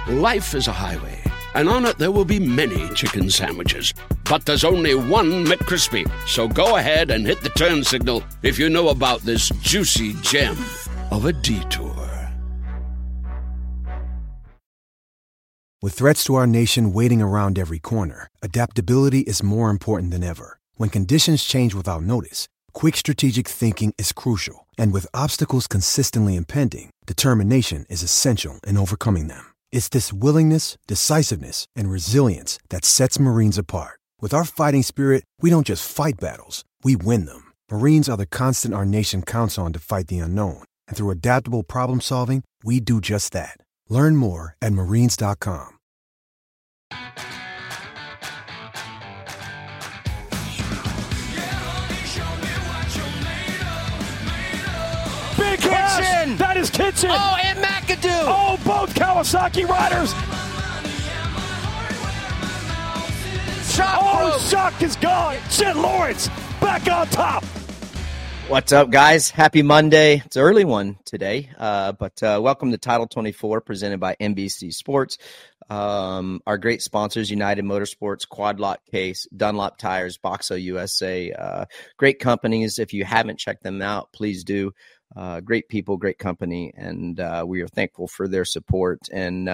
Life is a highway, and on it there will be many chicken sandwiches. But there's only one McCrispy. So go ahead and hit the turn signal if you know about this juicy gem of a detour. With threats to our nation waiting around every corner, adaptability is more important than ever. When conditions change without notice, quick strategic thinking is crucial. And with obstacles consistently impending, determination is essential in overcoming them. It's this willingness, decisiveness, and resilience that sets Marines apart. With our fighting spirit, we don't just fight battles, we win them. Marines are the constant our nation counts on to fight the unknown. And through adaptable problem solving, we do just that. Learn more at marines.com. Big Kitchen! That is Kitchen! Oh, and McAdoo! Oh, both Kawasaki riders! Shock is gone! Sid Lawrence back on top! What's up, guys? Happy Monday. It's an early one today, but welcome to Title 24 presented by NBC Sports. Our great sponsors, United Motorsports, Quad Lock Case, Dunlop Tires, Boxo USA. Great companies. If you haven't checked them out, please do. Great people, great company, and we are thankful for their support. And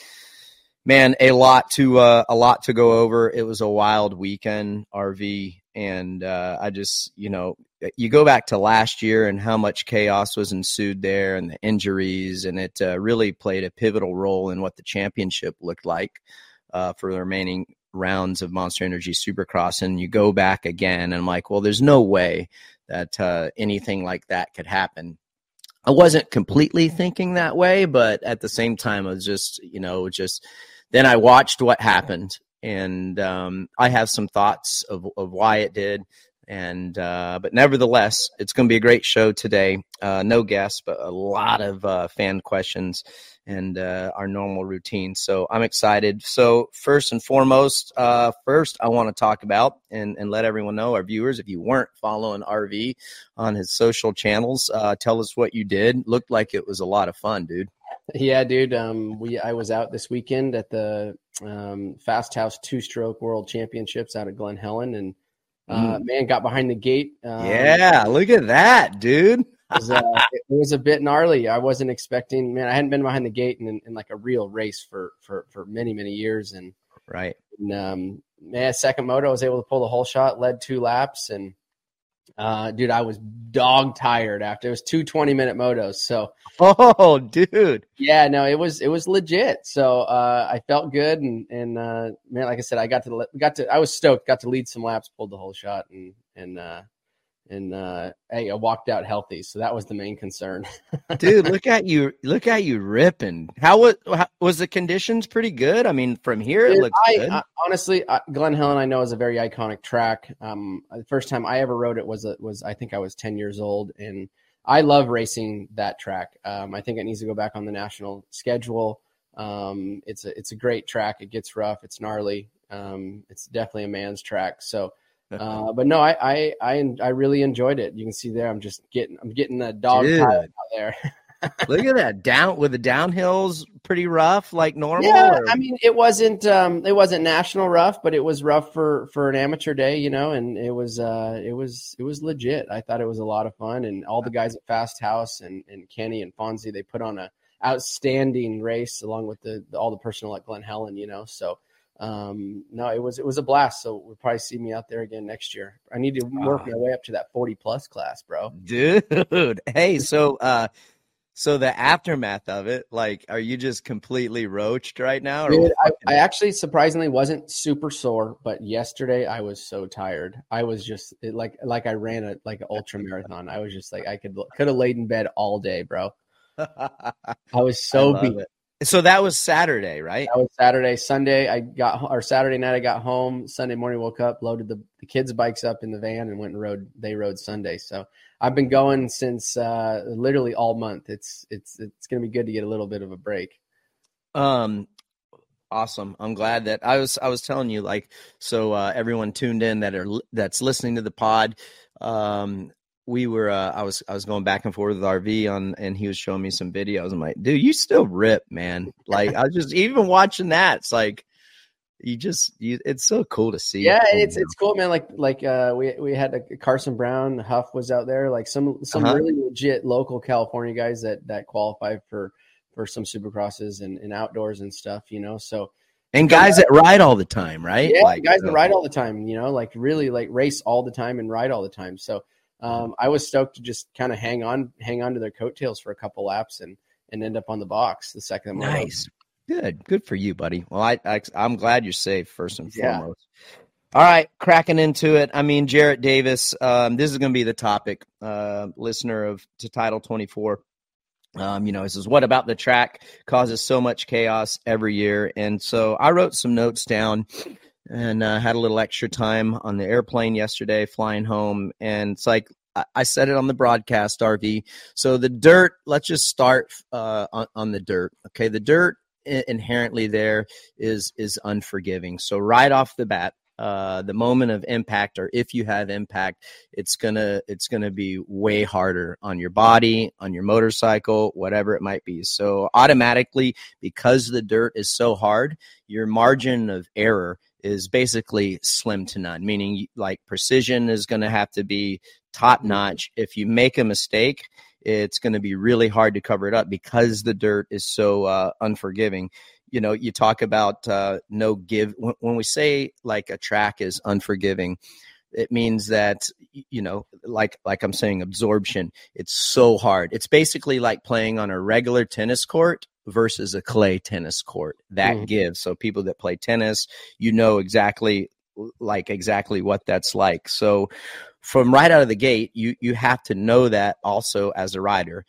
man, a lot to go over. It was a wild weekend, RV, and I just, you go back to last year and how much chaos was ensued there, and the injuries, and it really played a pivotal role in what the championship looked like for the remaining rounds of Monster Energy Supercross. And you go back again, and I'm like, well, there's no way that anything like that could happen. I wasn't completely thinking that way, but at the same time, I was just, then I watched what happened, and I have some thoughts of why it did. And but nevertheless, it's going to be a great show today. No guests, but a lot of fan questions and our normal routine. So I'm excited. So first and foremost, I want to talk about and let everyone know, our viewers, if you weren't following RV on his social channels, tell us what you did. Looked like it was a lot of fun, dude. Yeah, dude. I was out this weekend at the Fast House Two-Stroke World Championships out at Glen Helen, and man, got behind the gate. Yeah, look at that, dude. It was a bit gnarly. I wasn't expecting, man, I hadn't been behind the gate in like a real race for many, many years. And right. And, man, second moto, I was able to pull the whole shot, led 2 laps. And dude, I was dog tired after. It was 2 20-minute motos. So, oh, dude. Yeah, no, it was legit. So I felt good. And man, like I said, I was stoked, got to lead some laps, pulled the whole shot, and hey, I walked out healthy, so that was the main concern. Dude, look at you ripping. How was the conditions pretty good? I mean, from here it looks good. Honestly, Glen Helen I know is a very iconic track. The first time I ever rode it was I think I was 10 years old, and I love racing that track. I think it needs to go back on the national schedule. It's a great track. It gets rough. It's gnarly. It's definitely a man's track. So. But no, I really enjoyed it. You can see there, I'm getting the dog pile out there. Look at that the downhills pretty rough, like normal. Yeah, I mean, it wasn't national rough, but it was rough for an amateur day, and it was legit. I thought it was a lot of fun, and all the guys at Fast House and Kenny and Fonzie, they put on a outstanding race along with all the personnel at Glen Helen, so. No, it was a blast. So we'll probably see me out there again next year. I need to work my way up to that 40+ class, bro. Dude. Hey, so the aftermath of it, like, are you just completely roached right now? Dude, I actually surprisingly wasn't super sore, but yesterday I was so tired. I was just like I ran an ultra marathon. I was just like, I could have laid in bed all day, bro. I was so beat. So that was Saturday, right? That was Saturday. Saturday night I got home. Sunday morning woke up, loaded the kids' bikes up in the van, and went and rode. They rode Sunday. So I've been going since literally all month. It's going to be good to get a little bit of a break. Awesome. I'm glad that I was telling you, like, so everyone tuned in that's listening to the pod. we were I was going back and forth with RV and he was showing me some videos. I'm like, dude, you still rip, man. Like I was just even watching that. It's like it's so cool to see. Yeah, it's cool, man. We had Carson Brown, Huff was out there, like some really legit local California guys that qualify for some Supercrosses and outdoors and stuff, So and guys that ride all the time, right? Yeah, guys that ride all the time, like really like race all the time and ride all the time. So I was stoked to just kind of hang on to their coattails for a couple laps and end up on the box the second. Nice. Good for you, buddy. Well, I'm glad you're safe first and foremost. All right, cracking into it. I mean, Jarrett Davis, this is going to be the topic, listener to Title 24. This is what about the track causes so much chaos every year. And so I wrote some notes down and had a little extra time on the airplane yesterday flying home. And it's like, I said it on the broadcast, RV. So the dirt, let's just start on the dirt. Okay, the dirt inherently there is unforgiving. So right off the bat, the moment of impact, or if you have impact, it's gonna be way harder on your body, on your motorcycle, whatever it might be. So automatically, because the dirt is so hard, your margin of error is basically slim to none, meaning like precision is going to have to be top notch. If you make a mistake, it's going to be really hard to cover it up because the dirt is so unforgiving. You talk about no give. When we say like a track is unforgiving, it means that, like I'm saying, absorption, it's so hard. It's basically like playing on a regular tennis court versus a clay tennis court. That gives. So people that play tennis, exactly what that's like. So from right out of the gate, you have to know that also as a rider.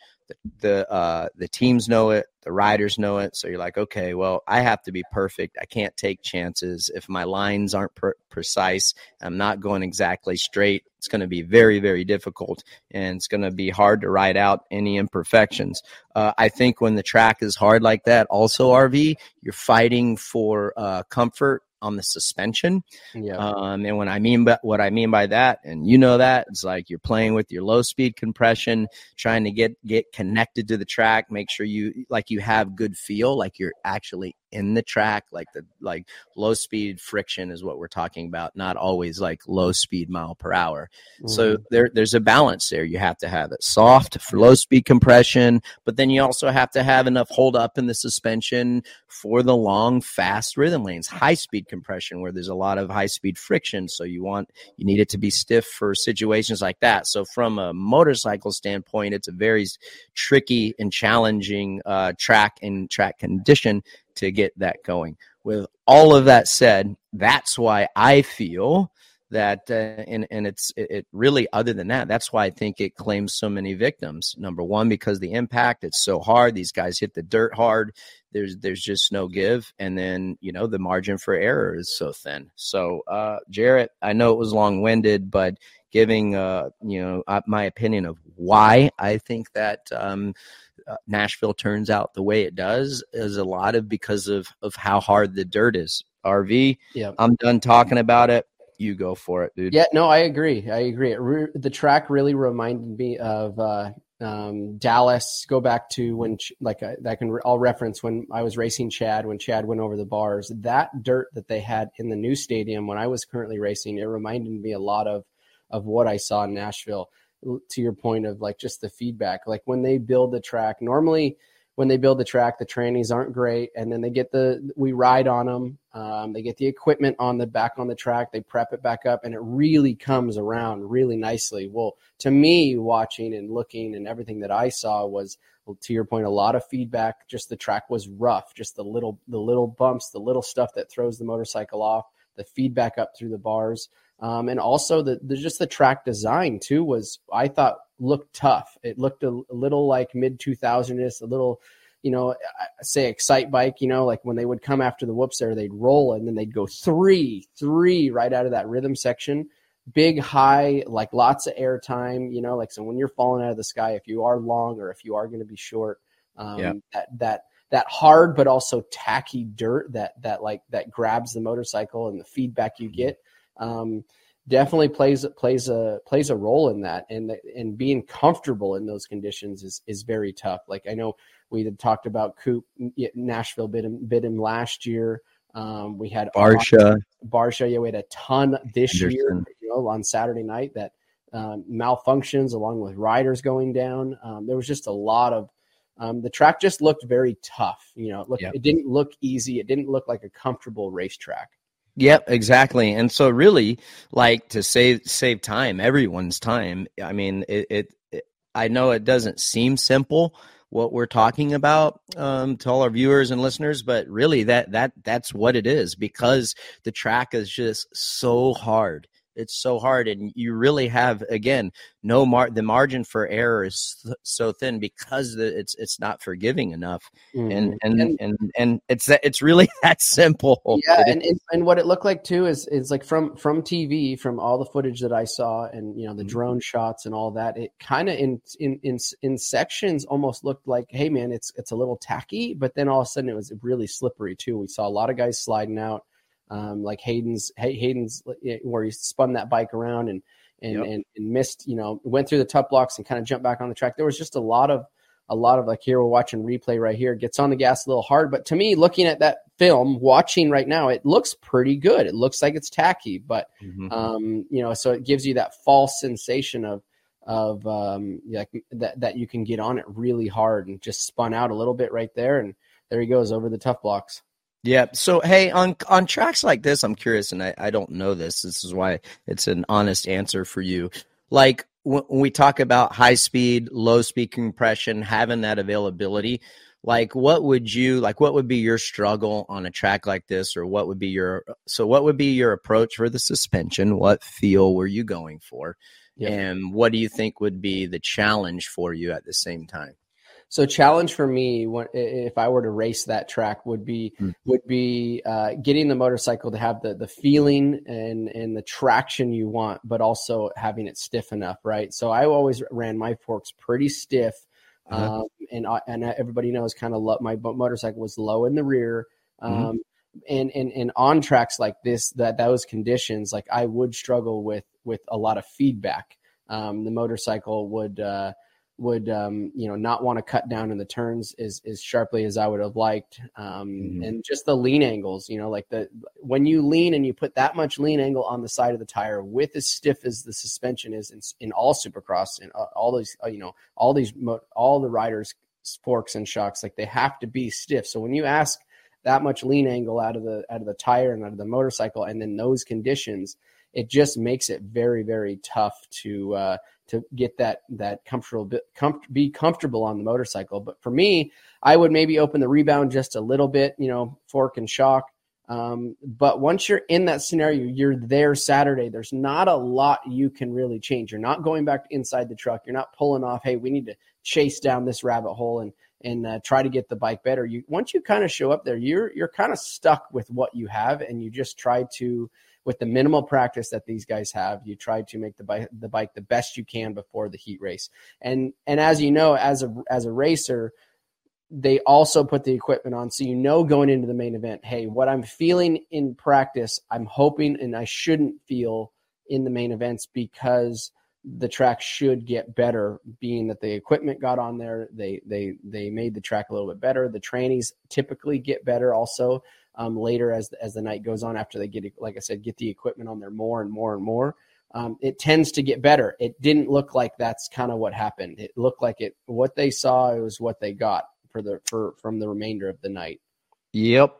The teams know it, the riders know it. So you're like, okay, well, I have to be perfect. I can't take chances. If my lines aren't precise, I'm not going exactly straight. It's going to be very, very difficult, and it's going to be hard to ride out any imperfections. I think when the track is hard like that, also RV, you're fighting for comfort on the suspension. And what I mean by that, and that, it's like you're playing with your low speed compression, trying to get connected to the track, make sure you have good feel, like you're actually in the track, like low speed friction is what we're talking about, not always like low speed mile per hour. So there's a balance there. You have to have it soft for low speed compression, but then you also have to have enough hold up in the suspension for the long, fast rhythm lanes, high speed compression where there's a lot of high speed friction. So you need it to be stiff for situations like that. So from a motorcycle standpoint, it's a very tricky and challenging track and track condition to get that going. With all of that said, that's why I feel that, and it really, other than that, that's why I think it claims so many victims. Number one, because the impact, it's so hard. These guys hit the dirt hard. There's just no give. And then, the margin for error is so thin. So, Jarrett, I know it was long-winded, but giving, my opinion of why I think that, Nashville turns out the way it does is a lot of because of how hard the dirt is. RV, I'm done talking about it. You go for it, dude. Yeah, no, I agree. The track really reminded me of Dallas. Go back to when, I'll reference when I was racing Chad, when Chad went over the bars. That dirt that they had in the new stadium when I was currently racing, it reminded me a lot of what I saw in Nashville. To your point of like just the feedback, like when they build the track, normally when they build the track, the trannies aren't great. And then we ride on them. They get the equipment back on the track. They prep it back up and it really comes around really nicely. Well, to me, watching and looking and everything that I saw was, to your point, a lot of feedback. Just the track was rough, just the little bumps, the little stuff that throws the motorcycle off, the feedback up through the bars. And also the track design too was, I thought, looked tough. It looked a little like mid 2000s, a little, say Excite Bike, like when they would come after the whoops there, they'd roll and then they'd go three right out of that rhythm section, big, high, like lots of air time, so when you're falling out of the sky, if you are long or if you are going to be short, that hard, but also tacky dirt that grabs the motorcycle and the feedback you get. definitely plays a role in that, and being comfortable in those conditions is very tough. Like I know we had talked about Coop. Nashville bid him last year. We had Barsha. Yeah, we had a ton this Anderson. year, on Saturday night that malfunctions along with riders going down. There was just a lot of the track just looked very tough. It didn't look easy. It didn't look like a comfortable racetrack. Yep, exactly. And so really, like, to save time, everyone's time. I mean, I know it doesn't seem simple what we're talking about to all our viewers and listeners, but really that's what it is, because the track is just so hard. It's so hard, and you really have, again, the margin for error is so thin because it's not forgiving enough, and it's really that simple. Yeah, and what it looked like too is like from TV, from all the footage that I saw, and the drone shots and all that, it kind of in sections almost looked like, hey man, it's a little tacky, but then all of a sudden it was really slippery too. We saw a lot of guys sliding out. Like Hayden's where he spun that bike around and missed, went through the tough blocks and kind of jumped back on the track. There was just a lot of like, here we're watching replay right here, gets on the gas a little hard. But to me, looking at that film, watching right now, it looks pretty good. It looks like it's tacky, but so it gives you that false sensation of that you can get on it really hard, and just spun out a little bit right there. And there he goes over the tough blocks. Yeah. So, hey, on tracks like this, I'm curious, and I don't know this. This is why it's an honest answer for you. Like when we talk about high speed, low speed compression, having that availability, like what would be your struggle on a track like this, or what would be your approach for the suspension? What feel were you going for? Yeah. And what do you think would be the challenge for you at the same time? So challenge for me, if I were to race that track, would be getting the motorcycle to have the feeling and the traction you want, but also having it stiff enough, right? So I always ran my forks pretty stiff, and everybody knows kind of my motorcycle was low in the rear, and on tracks like this, those conditions, like I would struggle with a lot of feedback. The motorcycle would not want to cut down in the turns as sharply as I would have liked. And just the lean angles, like when you lean and you put that much lean angle on the side of the tire with as stiff as the suspension is in all Supercross and all the riders' forks and shocks, like they have to be stiff. So when you ask that much lean angle out of the tire and out of the motorcycle, and then those conditions, it just makes it very, very tough to get that be comfortable on the motorcycle. But for me, I would maybe open the rebound just a little bit, fork and shock. But once you're in that scenario, you're there Saturday, there's not a lot you can really change. You're not going back inside the truck. You're not pulling off, hey, we need to chase down this rabbit hole and try to get the bike better. Once you kind of show up there, you're kind of stuck with what you have, and you just try to, with the minimal practice that these guys have, you try to make the bike the best you can before the heat race. And as you know, as a racer, they also put the equipment on. So, going into the main event, hey, what I'm feeling in practice, I'm hoping and I shouldn't feel in the main events, because the track should get better, being that the equipment got on there. They made the track a little bit better. The trannies typically get better also. Later as the night goes on, after they get the equipment on there more and more and more, it tends to get better. It didn't look like that's kind of what happened. It looked like what they saw, it was what they got from the remainder of the night. Yep.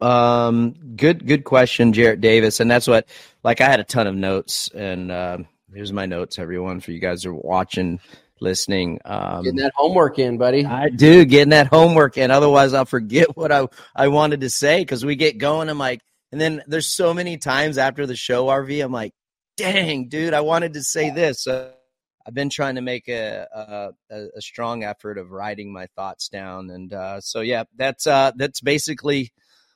Good question, Jarrett Davis. And that's what, like, I had a ton of notes, and here's my notes, everyone, for you guys who are watching, listening. Getting that homework in, buddy. I do, getting that homework in. Otherwise, I'll forget what I wanted to say, because we get going. I'm like, and then there's so many times after the show, RV, I'm like, dang, dude, I wanted to say this. I've been trying to make a strong effort of writing my thoughts down. And so, yeah, that's basically,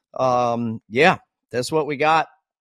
that's what we got.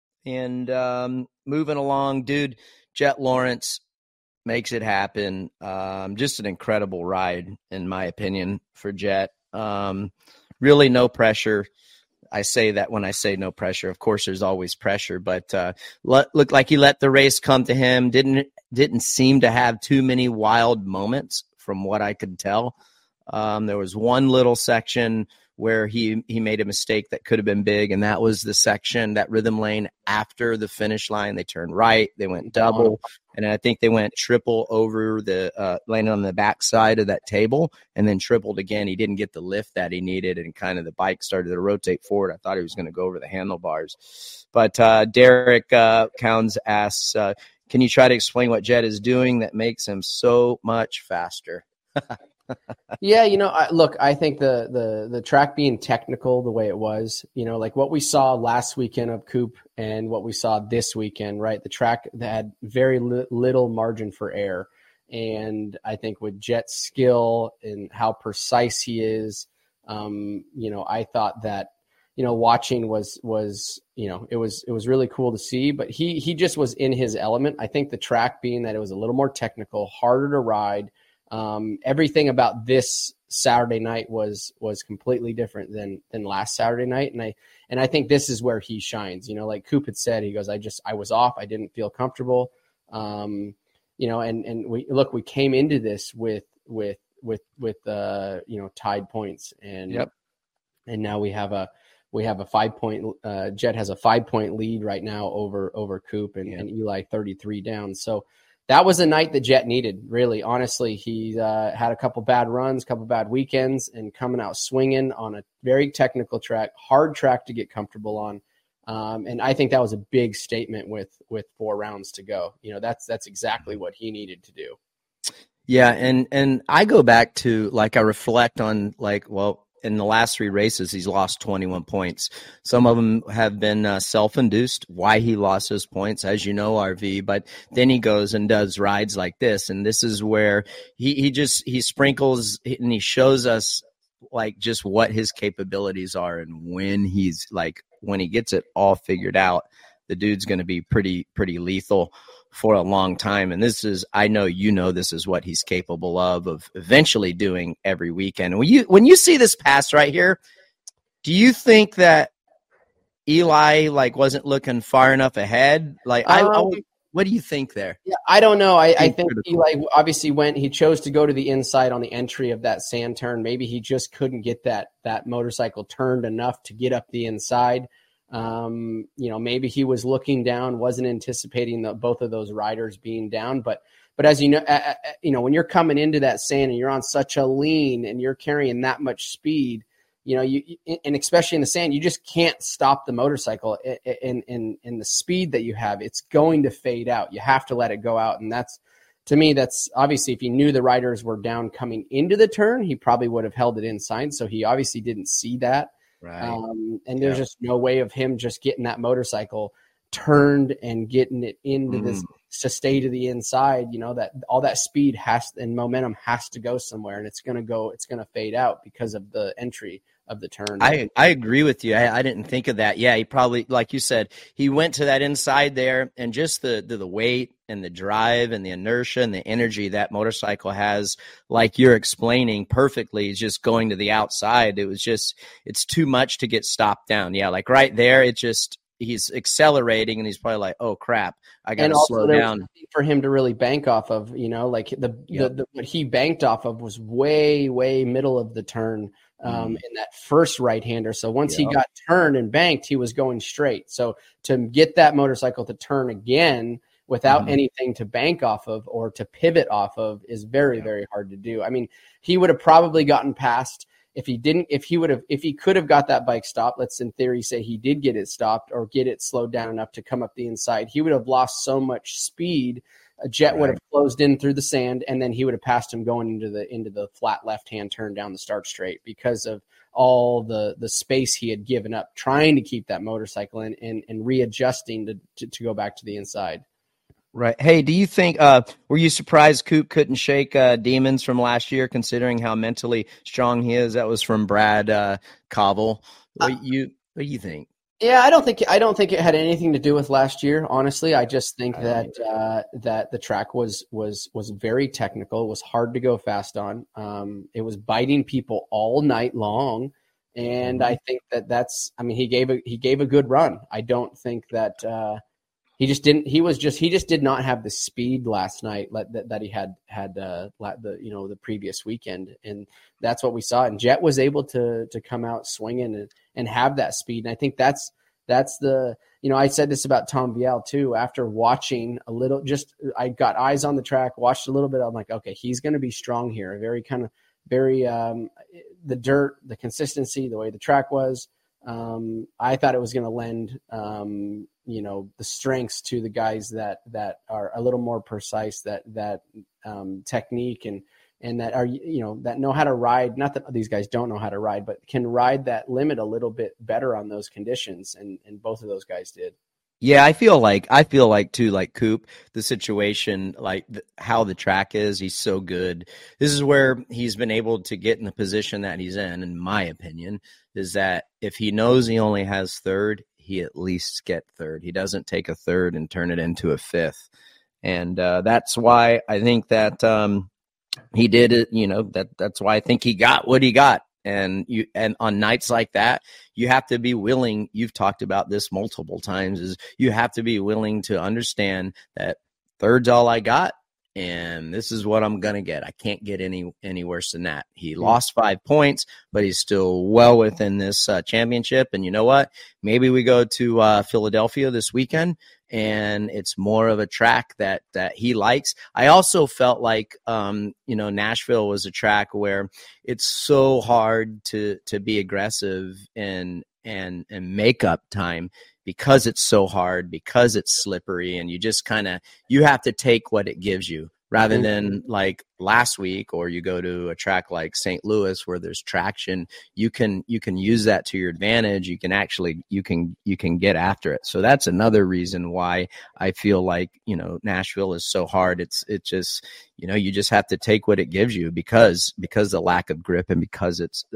And moving along, dude, Jett Lawrence makes it happen. Just an incredible ride, in my opinion, for Jett. Really no pressure. I say that when I say no pressure. Of course, there's always pressure, but looked like he let the race come to him. Didn't seem to have too many wild moments from what I could tell. There was one little section where he made a mistake that could have been big, and that was the section, that rhythm lane after the finish line. They turned right, they went double, and I think they went triple over the landed on the backside of that table, and then tripled again. He didn't get the lift that he needed, and kind of the bike started to rotate forward. I thought he was going to go over the handlebars. But Derek Counds asks, can you try to explain what Jett is doing that makes him so much faster? Yeah, I think the track being technical the way it was, like what we saw last weekend of Coop and what we saw this weekend, right? The track that had very little margin for error. And I think with Jett's skill and how precise he is, I thought that, watching was it was really cool to see, but he just was in his element. I think the track being that it was a little more technical, harder to ride. Everything about this Saturday night was completely different than last Saturday night. And I think this is where he shines, like Coop had said, he goes, I was off. I didn't feel comfortable. And we came into this with tied points and, yep. And now we have a 5-point, Jett has a 5-point lead right now over Coop and Eli 33 down. So, that was a night that Jett needed, really. Honestly, he had a couple bad runs, couple bad weekends, and coming out swinging on a very technical track, hard track to get comfortable on. And I think that was a big statement with 4 rounds to go. That's exactly what he needed to do. Yeah, and I go back to, I reflect on, in the last 3 races, he's lost 21 points. Some of them have been self-induced, why he lost those points, as you know, RV. But then he goes and does rides like this. And this is where he sprinkles and he shows us, just what his capabilities are. And when when he gets it all figured out, the dude's going to be pretty lethal for a long time. And this is, I know, this is what he's capable of eventually doing every weekend. When you see this pass right here, do you think that Eli wasn't looking far enough ahead? What do you think there? Yeah, I don't know. I think Eli obviously he chose to go to the inside on the entry of that sand turn. Maybe he just couldn't get that motorcycle turned enough to get up the inside. Maybe he was looking down, wasn't anticipating both of those riders being down. But as when you're coming into that sand and you're on such a lean and you're carrying that much speed, and especially in the sand, you just can't stop the motorcycle in the speed that you have. It's going to fade out. You have to let it go out. And to me, that's obviously, if he knew the riders were down coming into the turn, he probably would have held it inside. So he obviously didn't see that. Right. And there's just no way of him just getting that motorcycle turned and getting it into this to stay to the inside. That all that speed and momentum has to go somewhere, and it's going to fade out because of the entry of the turn. I agree with you. I didn't think of that. Yeah, he probably, like you said, he went to that inside there, and just the weight and the drive and the inertia and the energy that motorcycle has, like you're explaining perfectly, is just going to the outside. It's too much to get stopped down. Yeah, right there, he's accelerating, and he's probably like, oh crap, I got to slow down. For him to really bank off of, what he banked off of was way middle of the turn. In that first right-hander. So once he got turned and banked, he was going straight. So to get that motorcycle to turn again without anything to bank off of or to pivot off of is very, very hard to do. I mean, he would have probably gotten past if he could have got that bike stopped. Let's in theory say he did get it stopped or get it slowed down enough to come up the inside. He would have lost so much speed. A Jett would have closed in through the sand, and then he would have passed him going into the flat left-hand turn down the start straight because of all the space he had given up trying to keep that motorcycle in and readjusting to go back to the inside. Right. Hey, do you think were you surprised Coop couldn't shake Demons from last year, considering how mentally strong he is? That was from Brad Cobble. What do you think? Yeah, I don't think it had anything to do with last year. Honestly, I just think that the track was very technical. It was hard to go fast on. It was biting people all night long. And I think he gave a good run. I don't think that he just did not have the speed last night that he had the previous weekend. And that's what we saw. And Jet was able to come out swinging and have that speed. And I think that's the, I said this about Tom Vialle too, after watching a little, I got eyes on the track, watched a little bit. I'm like, okay, he's going to be strong here. A very the dirt, the consistency, the way the track was. I thought it was going to lend, the strengths to the guys that are a little more precise, that technique and that are, that know how to ride. Not that these guys don't know how to ride, but can ride that limit a little bit better on those conditions. And both of those guys did. Yeah, I feel like too, like Coop, the situation, like how the track is, he's so good. This is where he's been able to get in the position that he's in my opinion, is that if he knows he only has third, he at least get third. He doesn't take a third and turn it into a fifth. And that's why I think that he did it, that's why I think he got what he got. And on nights like that, you have to be willing. You've talked about this multiple times, is you have to be willing to understand that third's all I got, and this is what I'm going to get. I can't get any worse than that. He lost 5 points, but he's still well within this championship. And you know what? Maybe we go to Philadelphia this weekend, and it's more of a track that he likes. I also felt like, Nashville was a track where it's so hard to be aggressive and make up time, because it's so hard, because it's slippery, and you just you have to take what it gives you, rather than like last week, or you go to a track like St. Louis where there's traction. You can use that to your advantage. You can get after it. So that's another reason why I feel like, Nashville is so hard. It's just, you just have to take what it gives you, because the lack of grip, and because it's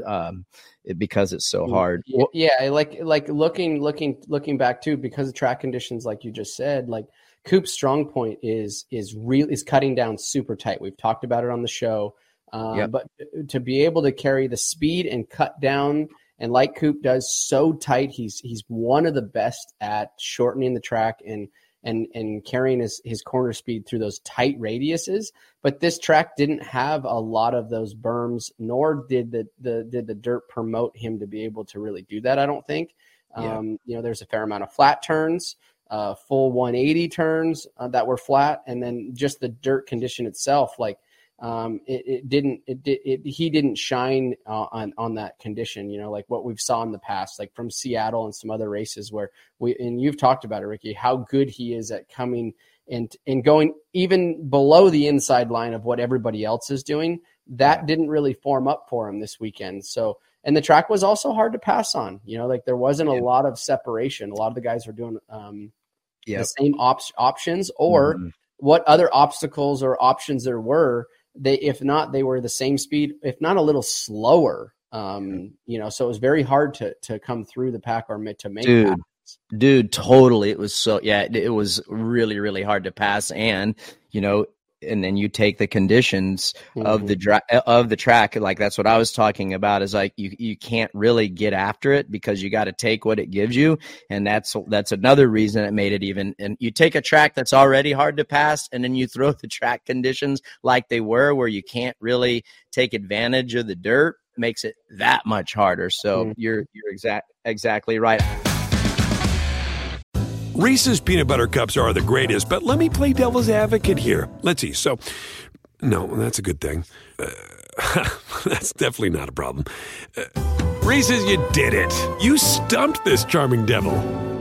so hard. Yeah, like looking back too, because of track conditions, like you just said, like Coop's strong point is cutting down super tight. We've talked about it on the show, but to be able to carry the speed and cut down, and like Coop does, so tight, he's one of the best at shortening the track and carrying his corner speed through those tight radiuses. But this track didn't have a lot of those berms, nor did the dirt promote him to be able to really do that, I don't think. There's a fair amount of flat turns, full 180 turns that were flat, and then just the dirt condition itself, like he didn't shine on that condition, like what we've saw in the past, like from Seattle and some other races where and you've talked about it, Ricky, how good he is at coming and going even below the inside line of what everybody else is doing. That didn't really form up for him this weekend. So, and the track was also hard to pass on, like there wasn't a lot of separation. A lot of the guys were doing the same options, or what other obstacles or options there were. If not, they were the same speed, if not a little slower. So it was very hard to come through the pack or to make passes. Dude, totally. It was it was really, really hard to pass. And, and then you take the conditions of the track. Like, that's what I was talking about, is like, you can't really get after it, because you got to take what it gives you. And that's another reason it made it even. And you take a track that's already hard to pass, and then you throw the track conditions like they were, where you can't really take advantage of the dirt, makes it that much harder. So you're exactly right. Reese's peanut butter cups are the greatest, but let me play devil's advocate here. Let's see. So, no, that's a good thing. That's definitely not a problem. Reese's, you did it. You stumped this charming devil.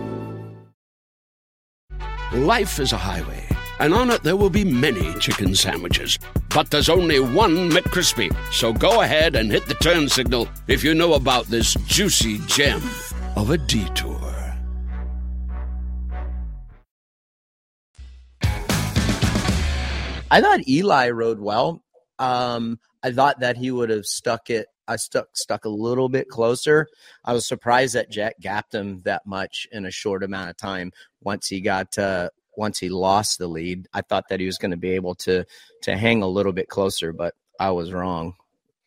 Life is a highway, and on it there will be many chicken sandwiches. But there's only one McCrispy. So go ahead and hit the turn signal if you know about this juicy gem of a detour. I thought Eli rode well. I thought that he would have stuck a little bit closer. I was surprised that Jet gapped him that much in a short amount of time. Once he lost the lead, I thought that he was going to be able to hang a little bit closer, but I was wrong.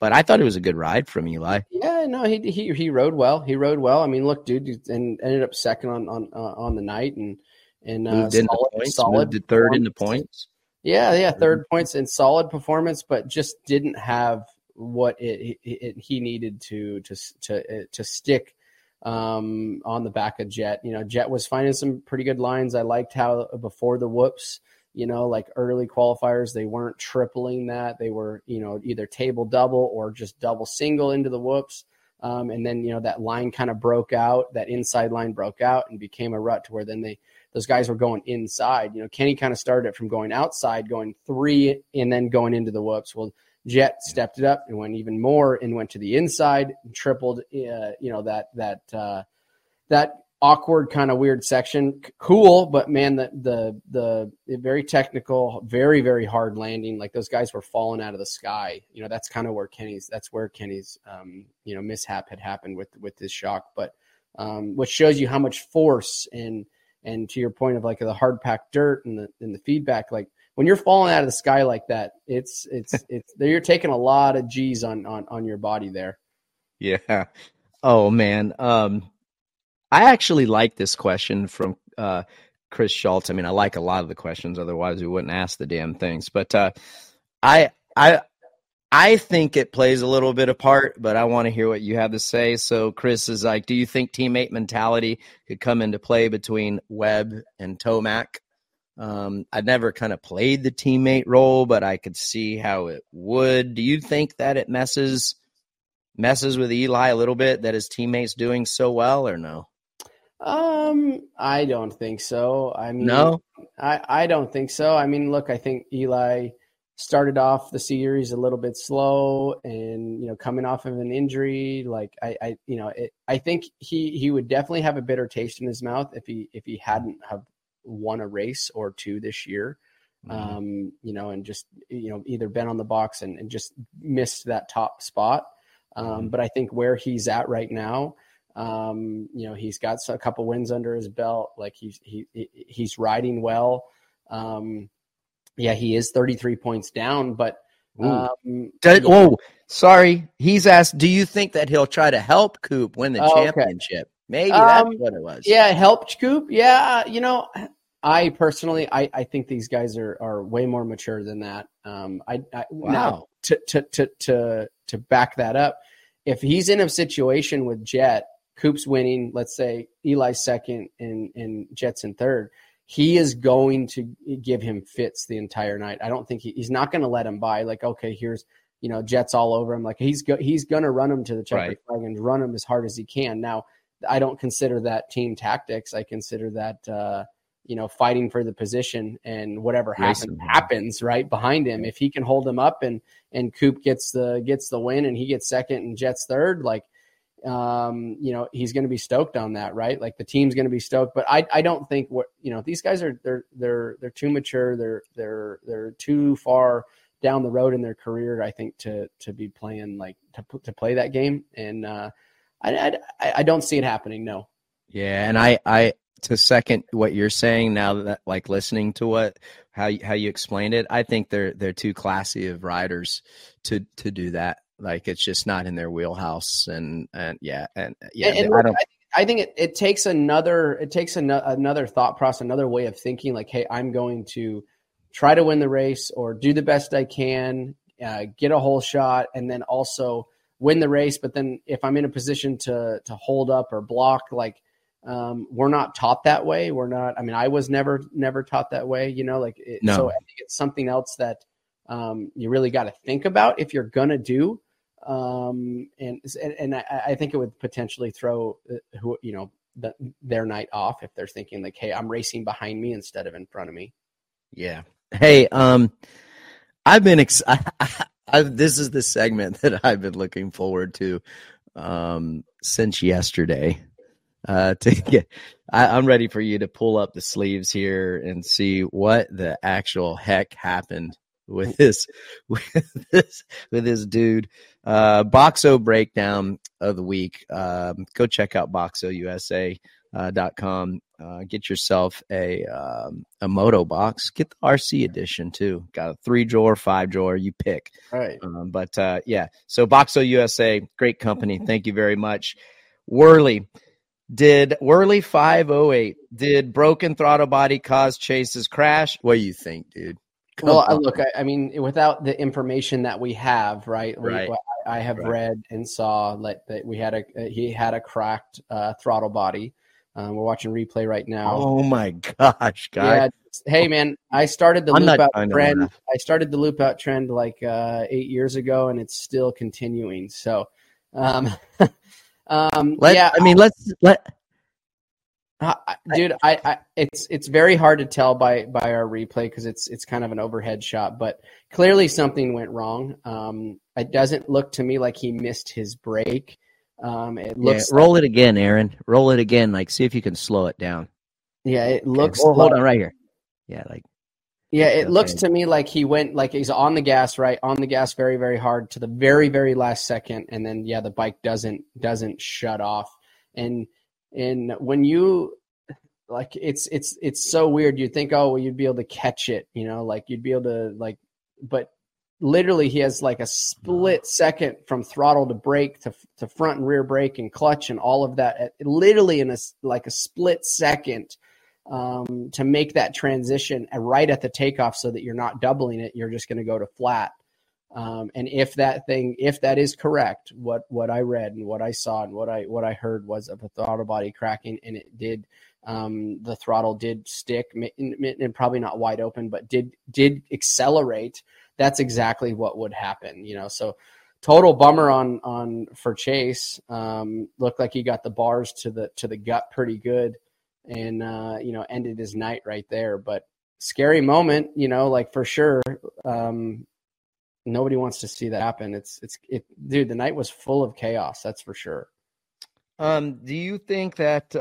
But I thought it was a good ride from Eli. Yeah, no, he rode well. He rode well. I mean, look, dude, and ended up second on the night and moved to third in the points. Yeah, third points and solid performance, but just didn't have what he needed to stick on the back of Jet. Jet was finding some pretty good lines. I liked how before the whoops, like early qualifiers, they weren't tripling that. They were, either table double or just double single into the whoops. And then, that line kind of broke out, that inside line broke out and became a rut to where then those guys were going inside. Kenny kind of started it from going outside, going 3 and then going into the whoops. Well, Jet stepped it up and went even more and went to the inside and tripled, that awkward kind of weird section. Cool, but man, the very technical, very, very hard landing. Like those guys were falling out of the sky. That's kind of where Kenny's mishap had happened with this shock. But which shows you how much force and to your point of like the hard packed dirt and the feedback, like when you're falling out of the sky like that, it's you're taking a lot of G's on your body there. Yeah. Oh man. I actually like this question from Chris Schultz. I mean, I like a lot of the questions, otherwise we wouldn't ask the damn things. But I think it plays a little bit of part, but I want to hear what you have to say. So Chris is like, do you think teammate mentality could come into play between Webb and Tomac? I've never kind of played the teammate role, but I could see how it would. Do you think that it messes with Eli a little bit, that his teammates doing so well, or no? I don't think so. I mean, no, I don't think so. I mean, look, I think Eli started off the series a little bit slow and, coming off of an injury, like I think he would definitely have a bitter taste in his mouth if he hadn't have won a race or two this year. And just, either been on the box and just missed that top spot. But I think where he's at right now, he's got a couple wins under his belt. Like he's riding well. He is 33 points down, but sorry. He's asked, do you think that he'll try to help Coop win the championship? Okay. Maybe that's what it was. Yeah, helped Coop. Yeah, I personally, I think these guys are way more mature than that. Now to back that up, if he's in a situation with Jet, Coop's winning, let's say Eli's second and Jet's in third, he is going to give him fits the entire night. I don't think he's not going to let him by. Like, okay, here's, Jet's all over him. Like he's going to run him to the checkered flag and run him as hard as he can. Now, I don't consider that team tactics. I consider that, fighting for the position, and whatever happens right behind him. If he can hold him up and Coop gets the win and he gets second and Jet's third, like, he's going to be stoked on that, right? Like the team's going to be stoked, but I don't think these guys are, they're too mature. They're too far down the road in their career, I think, to be playing to play that game. And, I don't see it happening. No. Yeah. And I to second what you're saying now, that like listening to how you explained it, I think they're too classy of riders to do that. Like it's just not in their wheelhouse. And I think it takes another thought process, another way of thinking. Like, hey, I'm going to try to win the race or do the best I can, get a hole shot, and then also win the race. But then if I'm in a position to hold up or block, like, we're not taught that way. I was never taught that way, No. So I think it's something else that, you really got to think about if you're going to do. And I think it would potentially throw their night off if they're thinking like, hey, I'm racing behind me instead of in front of me. Yeah. Hey, I've been this is the segment that I've been looking forward to since yesterday. I'm ready for you to pull up the sleeves here and see what the actual heck happened with this dude. Boxo breakdown of the week. Go check out Boxo USA .com. Get yourself a moto box. Get the RC edition too. Got a 3-drawer, 5-drawer, you pick. Right. Yeah. So Boxo USA, great company. Thank you very much. Whirly 508. Did broken throttle body cause Chase's crash? What do you think, dude? Look, I mean, without the information that we have, right? I have read and saw that he had a cracked throttle body. We're watching replay right now. Oh my gosh, guy! Yeah, hey man, I started the loop out trend. I started the loop out trend like 8 years ago, and it's still continuing. So, dude, it's very hard to tell by our replay because it's kind of an overhead shot, but clearly something went wrong. It doesn't look to me like he missed his brake. It looks. Roll it again, Aaron. Roll it again. Like, see if you can slow it down. Yeah, it looks. Okay. Hold on, right here. Yeah, like. Yeah, it looks to me like he went like he's on the gas, right? On the gas, very, very hard to the very, very last second, and then the bike doesn't shut off. And when you like, it's so weird. You think, oh, well, you'd be able to catch it, like you'd be able to but. Literally, he has like a split second from throttle to brake to front and rear brake and clutch and all of that. Literally in a split second to make that transition right at the takeoff, so that you're not doubling it. You're just going to go to flat. And if that is correct, what I read and what I saw and what I heard was of a throttle body cracking, and it did. The throttle did stick, and probably not wide open, but did accelerate. That's exactly what would happen, So total bummer on for Chase. Looked like he got the bars to the gut pretty good, and ended his night right there. But scary moment, like for sure. Nobody wants to see that happen. Dude. The night was full of chaos. That's for sure. Do you think that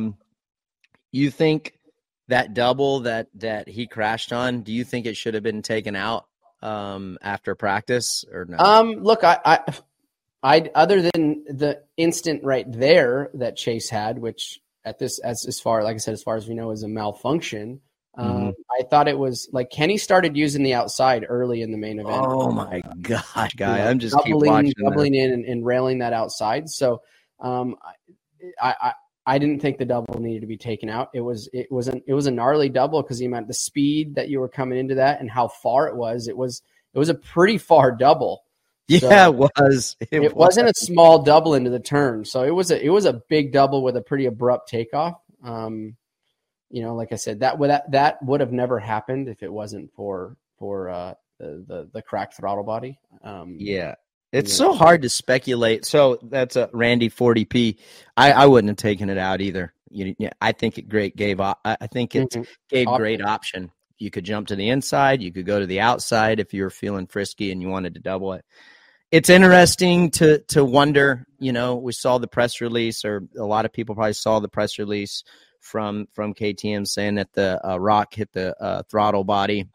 that double that he crashed on? Do you think it should have been taken out after practice or no? Look, I other than the instant right there that Chase had, which as far as we know is a malfunction. I thought it was like Kenny started using the outside early in the main event. Oh my gosh, guy! I'm just doubling in and railing that outside. So, I didn't think the double needed to be taken out. It was a gnarly double because the amount of the speed that you were coming into that and how far it was. It was a pretty far double. Yeah, so it was. It wasn't a small double into the turn. So it was a big double with a pretty abrupt takeoff. Like I said, that would have never happened if it wasn't for the cracked throttle body. It's so hard to speculate. So that's a Randy 40P. I wouldn't have taken it out either. I think it gave great option. You could jump to the inside. You could go to the outside if you were feeling frisky and you wanted to double it. It's interesting to wonder. We saw the press release, or a lot of people probably saw the press release from KTM saying that the rock hit the throttle body.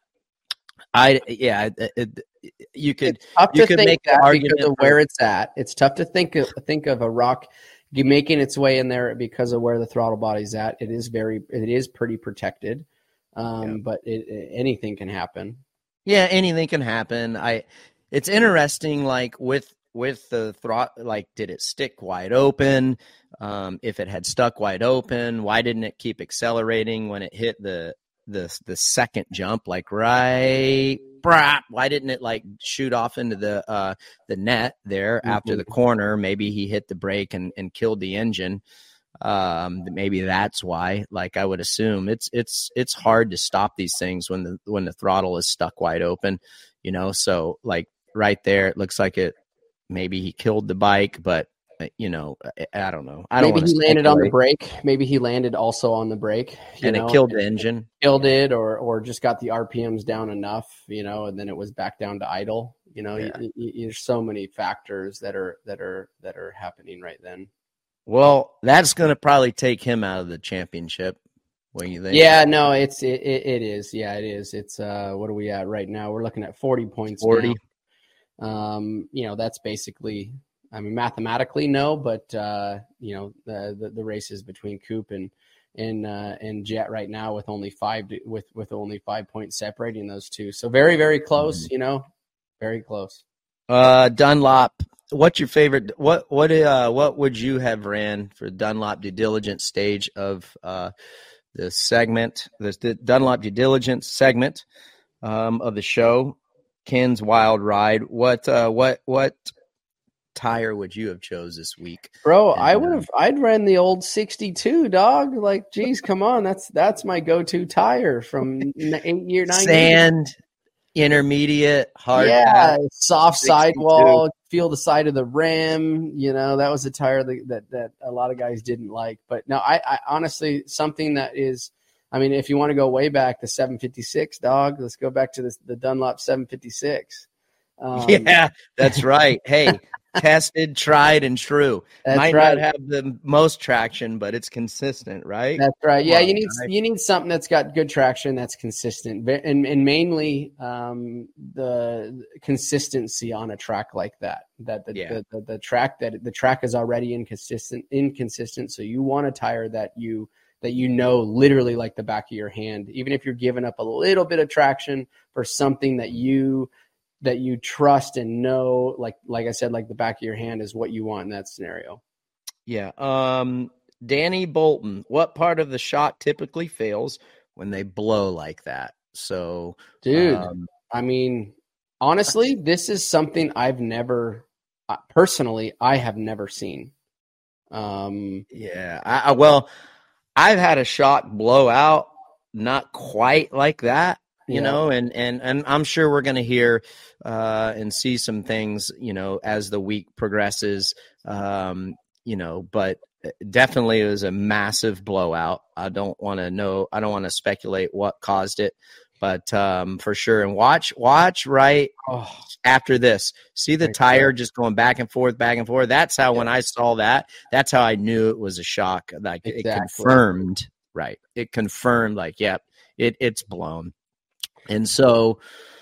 You could make the argument because of where it's at. It's tough to think of a rock making its way in there because of where the throttle body's at. It is pretty protected, but anything can happen. Yeah, anything can happen. It's interesting, like with the throttle, like did it stick wide open? If it had stuck wide open, why didn't it keep accelerating when it hit the second jump? Like why didn't it like shoot off into the net there after the corner? Maybe he hit the brake and killed the engine. Maybe that's why. Like I would assume it's hard to stop these things when the throttle is stuck wide open. So like right there, it looks like maybe he killed the bike, but I don't know. Maybe he landed on the brake. Maybe he landed also on the brake. It killed the engine. Killed it, or just got the RPMs down enough, and then it was back down to idle. There's so many factors that are happening right then. Well, that's going to probably take him out of the championship. What do you think? Yeah, no, it is. Yeah, it is. It's what are we at right now? We're looking at 40 points. 40. That's basically I mean, mathematically, no, but the race is between Coop and Jet right now with only 5 points separating those two. So very, very close, very close. Dunlop, what's your favorite? What would you have ran for Dunlop due diligence stage of the segment, the Dunlop due diligence segment of the show? Ken's Wild Ride. What tire would you have chose this week, bro? I'd run the old 62, dog. Like, geez, come on, that's my go-to tire from 9 years. Sand, intermediate, hard, soft 62. Sidewall, feel the side of the rim. That was a tire that a lot of guys didn't like. But no, I honestly, something that is, I mean, if you want to go way back, the 756, dog. Let's go back to the Dunlop 756. Yeah, that's right. Hey, tested, tried, and true. Might not have the most traction, but it's consistent, right? That's right. Yeah, you need something that's got good traction, that's consistent, and mainly the consistency on a track like that. The track is already inconsistent. So you want a tire that you literally like the back of your hand, even if you're giving up a little bit of traction for something that you trust and know, like I said, like the back of your hand is what you want in that scenario. Yeah. Danny Bolton, what part of the shot typically fails when they blow like that? So, dude, I mean, honestly, this is something I've never seen. I've had a shock blow out, not quite like that. And I'm sure we're going to hear and see some things, as the week progresses, but definitely it was a massive blowout. I don't want to speculate what caused it, but for sure. And watch right after this. See the tire just going back and forth. That's how, when I saw that, that's how I knew it was a shock. Like, exactly. It confirmed, right. It confirmed, like, yep, it's blown. And so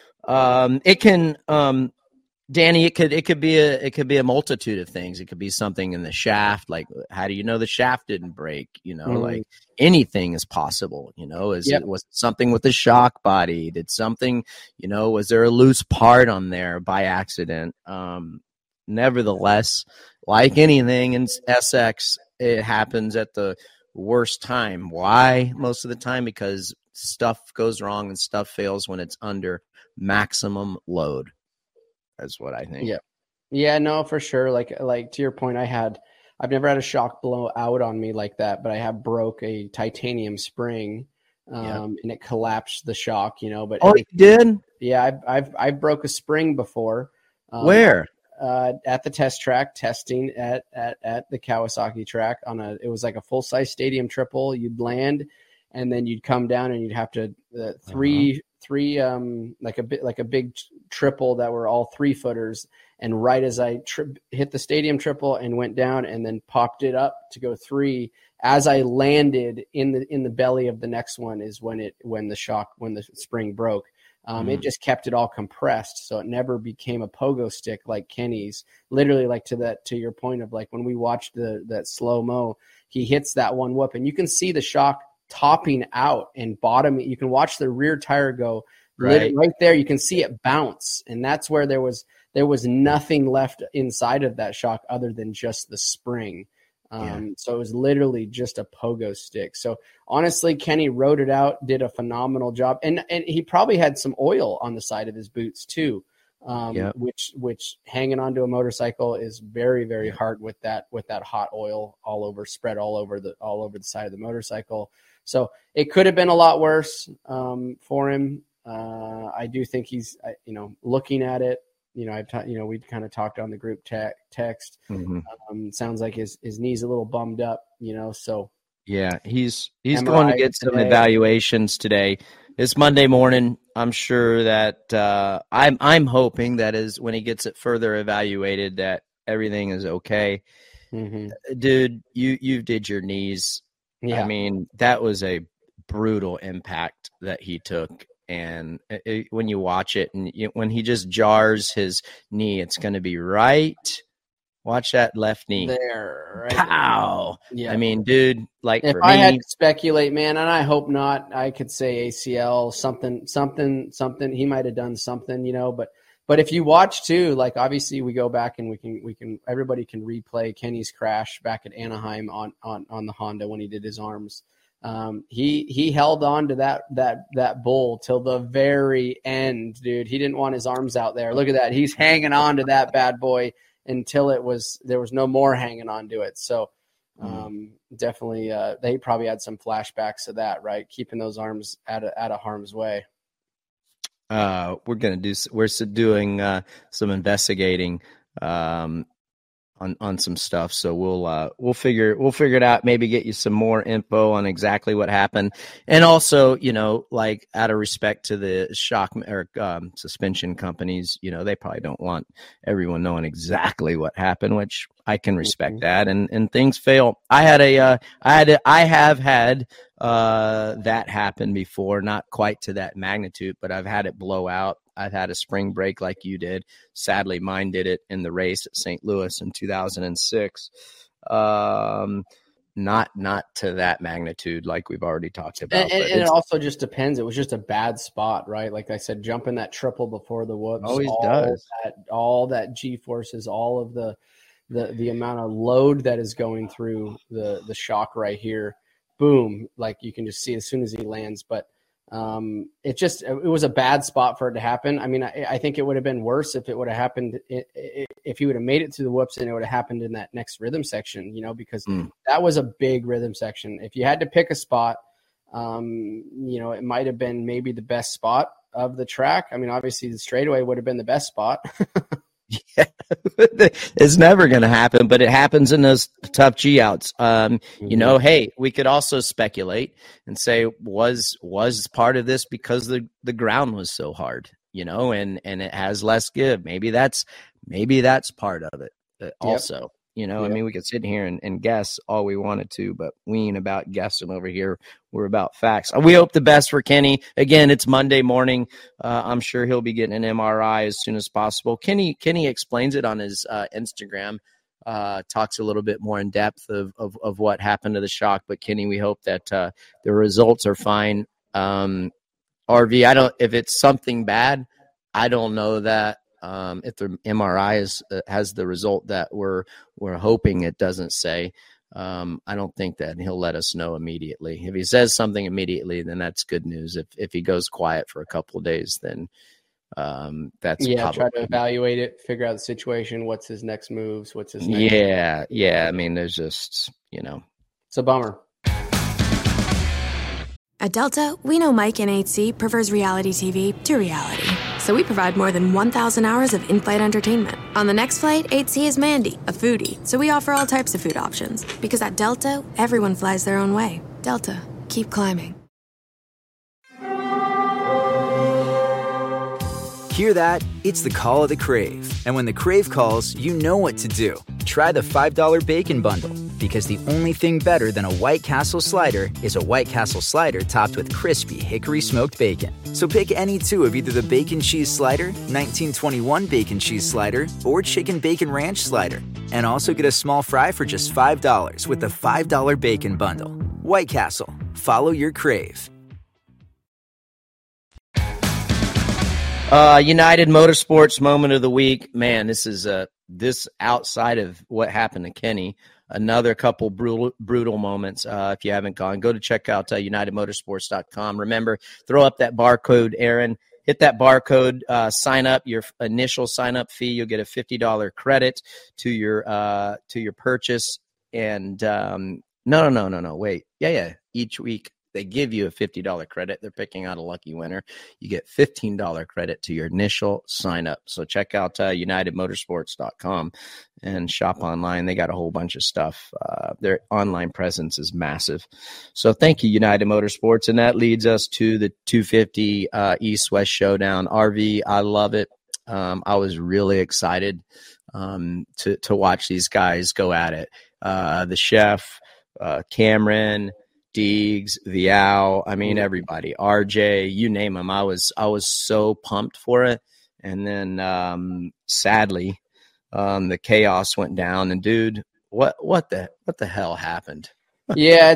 it can, Danny, it could be a multitude of things. It could be something in the shaft. Like, how do you know the shaft didn't break? Like, anything is possible. Was it something with the shock body? Did something, was there a loose part on there by accident? Nevertheless, like anything in SX, it happens at the worst time. Why? Most of the time, because stuff goes wrong and stuff fails when it's under maximum load. That's what I think. Yeah, no, for sure. Like to your point, I've never had a shock blow out on me like that, but I have broke a titanium spring, and it collapsed the shock. But you did? Yeah, I've broke a spring before. Where? At the test track, testing at the Kawasaki track it was like a full size stadium triple. You'd land, and then you'd come down and you'd have to three like a big triple that were all 3-footers. And right as I hit the stadium triple and went down and then popped it up to go 3, as I landed in the belly of the next one is when the spring broke. It just kept it all compressed, so it never became a pogo stick like Kenny's. Literally, like to your point of, like, when we watched that slow mo, he hits that one whoop, and you can see the shock topping out and bottoming. You can watch the rear tire go right there. You can see it bounce, and that's where there was nothing left inside of that shock other than just the spring. So it was literally just a pogo stick. So honestly, Kenny rode it out, did a phenomenal job, and he probably had some oil on the side of his boots too. Which hanging onto a motorcycle is very, very hard with that hot oil spread all over the side of the motorcycle. So it could have been a lot worse for him. I do think he's, looking at it. We kind of talked on the group text. Sounds like his knee's a little bummed up. So yeah, he's going to get some evaluations today. It's Monday morning. I'm sure that I'm hoping that is when he gets it further evaluated that everything is okay. Dude, you did your knees. Yeah. I mean, that was a brutal impact that he took. And when you watch it and when he just jars his knee, it's going to be right Watch that left knee. There, right? Pow! Yeah. I mean, dude, like if for I me, had to speculate, man, and I hope not, I could say ACL, something. He might have done something, But if you watch too, like obviously we go back and we can everybody can replay Kenny's crash back at Anaheim on the Honda when he did his arms. He held on to that bull till the very end, dude. He didn't want his arms out there. Look at that. He's hanging on to that bad boy until there was no more hanging on to it. So definitely they probably had some flashbacks of that, right? Keeping those arms out of harm's way. We're doing some investigating on some stuff, so we'll figure it out. Maybe get you some more info on exactly what happened, and also like out of respect to the shock or suspension companies, they probably don't want everyone knowing exactly what happened, which I can respect that. And things fail. I have had that happen before, not quite to that magnitude, but I've had it blow out. I've had a spring break like you did. Sadly, mine did it in the race at St. Louis in 2006. Not to that magnitude, like we've already talked about. And it also just depends. It was just a bad spot, right? Like I said, jumping that triple before the whoops always does. All that G forces, all of the amount of load that is going through the shock right here. Boom! Like you can just see as soon as he lands, but. It was a bad spot for it to happen. I mean, I think it would have been worse if it would have happened if he would have made it to the whoops and it would have happened in that next rhythm section, because that was a big rhythm section. If you had to pick a spot, it might have been maybe the best spot of the track. I mean, obviously the straightaway would have been the best spot. Yeah, it's never going to happen, but it happens in those tough G outs. Hey, we could also speculate and say, was part of this because the ground was so hard, and it has less give. Maybe that's part of it also. I mean, we could sit here and guess all we wanted to, but we ain't about guessing over here. We're about facts. We hope the best for Kenny. Again, it's Monday morning. I'm sure he'll be getting an MRI as soon as possible. Kenny explains it on his Instagram, talks a little bit more in depth of what happened to the shock. But Kenny, we hope that the results are fine. RV, if it's something bad, I don't know that. If the MRI has the result that we're hoping it doesn't say, I don't think that he'll let us know immediately. If he says something immediately, then that's good news. If he goes quiet for a couple of days, then that's try to evaluate it, figure out the situation. What's his next moves? What's his next yeah. I mean, there's just it's a bummer. At Delta, we know Mike in 8C prefers reality TV to reality. So we provide more than 1,000 hours of in-flight entertainment. On the next flight, 8C is Mandy, a foodie. So we offer all types of food options. Because at Delta, everyone flies their own way. Delta, keep climbing. Hear that? It's the call of the Crave. And when the Crave calls, you know what to do. Try the $5 Bacon Bundle. Because the only thing better than a White Castle slider is a White Castle slider topped with crispy hickory smoked bacon. So pick any two of either the Bacon Cheese Slider, 1921 Bacon Cheese Slider, or Chicken Bacon Ranch Slider. And also get a small fry for just $5 with the $5 Bacon Bundle. White Castle. Follow your Crave. United Motorsports moment of the week. Man, this is this outside of what happened to Kenny. Another couple brutal moments. If you haven't gone, go to check out UnitedMotorsports.com. Remember, throw up that barcode, Aaron. Hit that barcode, sign up, your initial sign-up fee. You'll get a $50 credit to your purchase. And no, wait. Yeah. Each week they give you a $50 credit. They're picking out a lucky winner. You get $15 credit to your initial sign-up. So check out UnitedMotorsports.com and shop online. They got a whole bunch of stuff. Their online presence is massive. So thank you, United Motorsports. And that leads us to the 250 East-West Showdown. RV, I love it. I was really excited to watch these guys go at it. The chef, Cameron, Deegs, Vial, I mean everybody, RJ, you name them. I was so pumped for it. And then sadly, the chaos went down. And dude, what the hell happened? Yeah,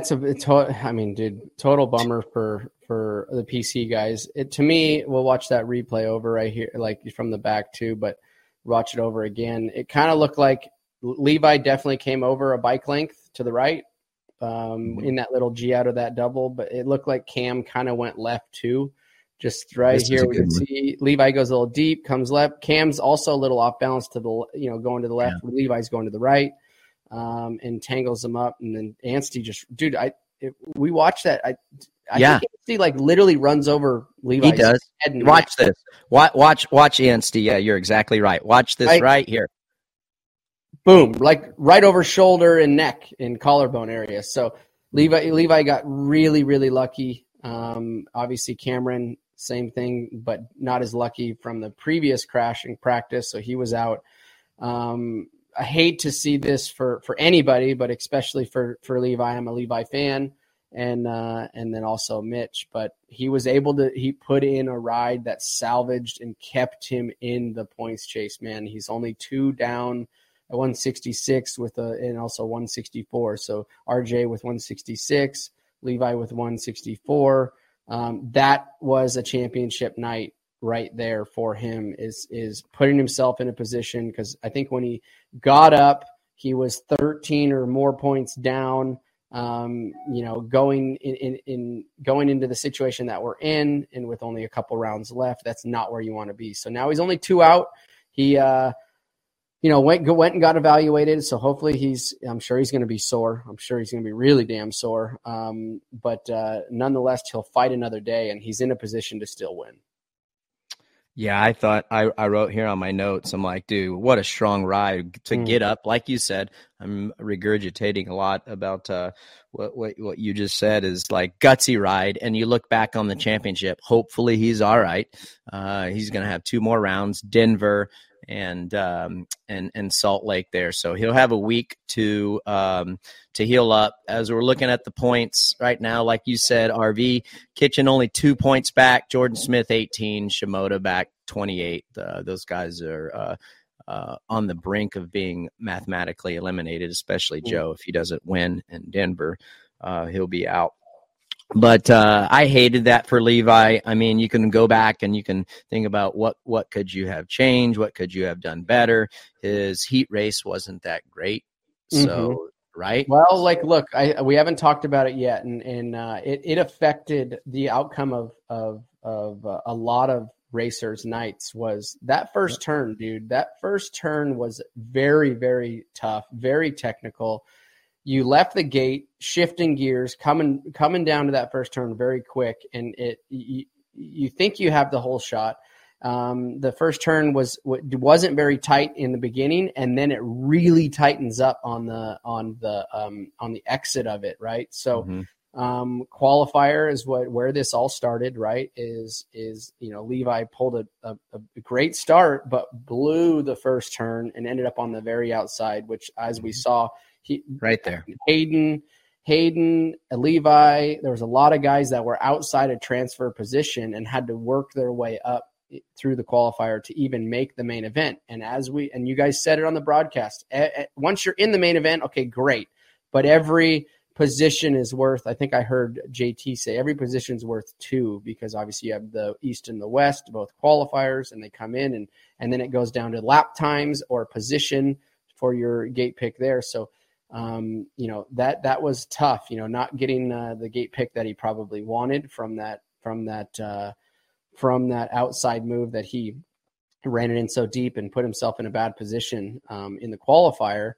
total bummer for the PC guys. To me, we'll watch that replay over right here, like from the back too, but watch it over again. It kind of looked like Levi definitely came over a bike length to the right in that little G out of that double, but it looked like Cam kind of went left too. Just right here, we can see Levi goes a little deep, comes left. Cam's also a little off balance to the, going to the left. Yeah. Levi's going to the right. And tangles them up, and then Anstie just, dude, we watched that. I think Anstie like literally runs over Levi's he does. Head and watch neck. This. Watch Anstie. Yeah, you're exactly right. Watch this right here. Boom, like right over shoulder and neck and collarbone area. So Levi got really, really lucky. Obviously Cameron, same thing, but not as lucky from the previous crash in practice. So he was out. I hate to see this for anybody, but especially for Levi. I'm a Levi fan, and then also Mitch. But he was able to. He put in a ride that salvaged and kept him in the points chase. Man, he's only 2 down at 166 and also 164. So RJ with 166, Levi with 164. That was a championship night right there for him, is putting himself in a position, because I think when he got up, he was 13 or more points down, going into the situation that we're in, and with only a couple rounds left, that's not where you want to be. So now he's only 2 out. He, went and got evaluated. So hopefully I'm sure he's going to be sore. I'm sure he's going to be really damn sore. But nonetheless, he'll fight another day, and he's in a position to still win. Yeah, I thought I wrote here on my notes, I'm like, dude, what a strong ride to get up. Like you said, I'm regurgitating a lot about what you just said, is like gutsy ride. And you look back on the championship, hopefully he's all right. He's going to have 2 more rounds, Denver and Salt Lake there. So he'll have a week to heal up. As we're looking at the points right now, like you said, RV, Kitchen only 2 points back, Jordan Smith 18, Shimoda back 28. Those guys are on the brink of being mathematically eliminated, especially Joe. If he doesn't win in Denver, he'll be out. But I hated that for Levi. I mean, you can go back and you can think about what could you have changed, what could you have done better. His heat race wasn't that great, so right. Well, like, look, we haven't talked about it yet, and it affected the outcome of a lot of racers' nights. Was that first turn, dude? That first turn was very, very tough, very technical. You left the gate, shifting gears, coming down to that first turn very quick, and you think you have the whole shot. The first turn wasn't very tight in the beginning, and then it really tightens up on the exit of it, right? So qualifier is where this all started, right? Is Levi pulled a great start, but blew the first turn and ended up on the very outside, which, as we saw. Right there. Hayden, Levi, there was a lot of guys that were outside of transfer position and had to work their way up through the qualifier to even make the main event. And and you guys said it on the broadcast, once you're in the main event, okay, great. But every position is worth, I think I heard JT say, every position is worth 2, because obviously you have the East and the West, both qualifiers, and they come in and then it goes down to lap times or position for your gate pick there. So, that was tough, not getting the gate pick that he probably wanted from that outside move that he ran it in so deep and put himself in a bad position in the qualifier.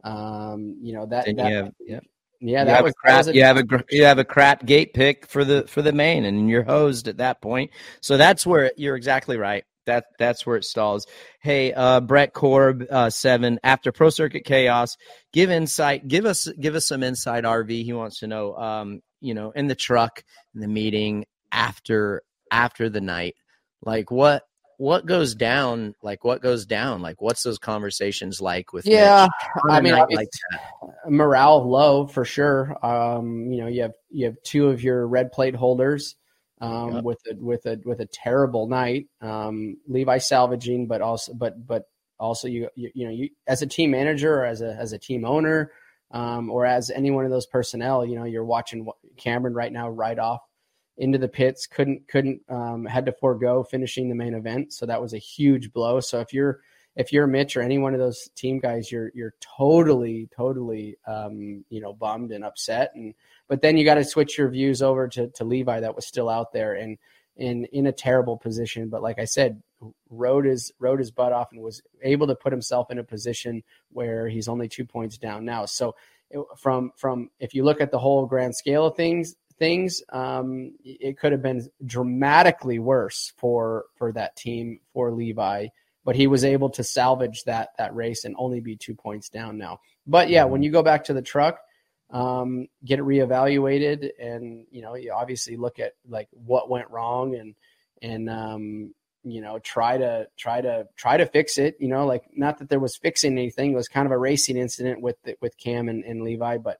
You have a crap gate pick for the main, and you're hosed at that point. So that's where you're exactly right. That's where it stalls. Hey, Brett Korb 7, after Pro Circuit Chaos, give us some insight, RV. He wants to know, in the truck, in the meeting, after the night, like what goes down? Like what's those conversations like with Mitch? I mean, like morale low for sure. You have 2 of your red plate holders. With a terrible night, Levi salvaging, but also you as a team manager or as a team owner, or as any one of those personnel, you're watching Cameron right now ride off into the pits, couldn't had to forego finishing the main event. So that was a huge blow. So if you're Mitch or any one of those team guys, you're totally bummed and upset. But then you got to switch your views over to Levi, that was still out there and in a terrible position. But like I said, rode his butt off and was able to put himself in a position where he's only 2 points down now. So from if you look at the whole grand scale of things, it could have been dramatically worse for that team, for Levi, but he was able to salvage that race and only be 2 points down now. But yeah, when you go back to the truck, get it reevaluated, and you obviously look at like what went wrong and try to fix it. Like, not that there was fixing anything, it was kind of a racing incident with Cam and Levi, but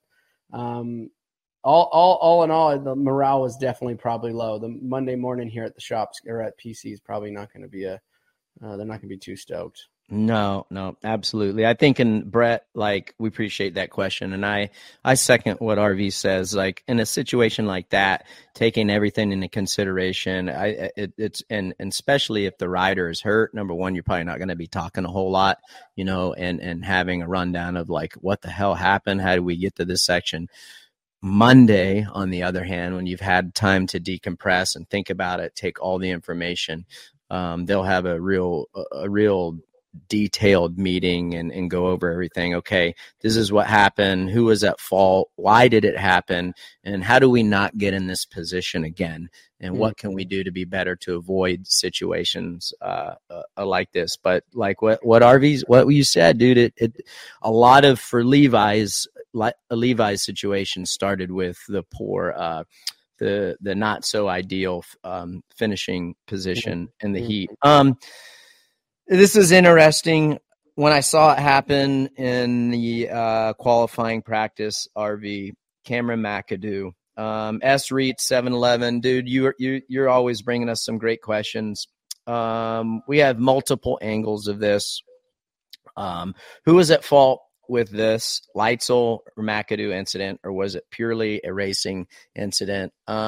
all in all, the morale was definitely probably low. The Monday morning here at the shops or at PC is probably not going to be they're not going to be too stoked. No, absolutely. I think, and Brett, like, we appreciate that question. And I second what RV says. Like, in a situation like that, taking everything into consideration, it's especially if the rider is hurt, number one, you're probably not going to be talking a whole lot, and having a rundown of like, what the hell happened? How do we get to this section? Monday, on the other hand, when you've had time to decompress and think about it, take all the information, they'll have a real detailed meeting and go over everything. Okay, this is what happened. Who was at fault? Why did it happen? And how do we not get in this position again? And what can we do to be better to avoid situations like this? But like what you said, dude, it a lot of, for Levi's situation started with the poor, the not so ideal finishing position in the heat. This is interesting. When I saw it happen in the qualifying practice, RV, Cameron McAdoo, S. Reed 711, dude, you're always bringing us some great questions. We have multiple angles of this. Who was at fault with this, Leitzel or McAdoo incident, or was it purely a racing incident?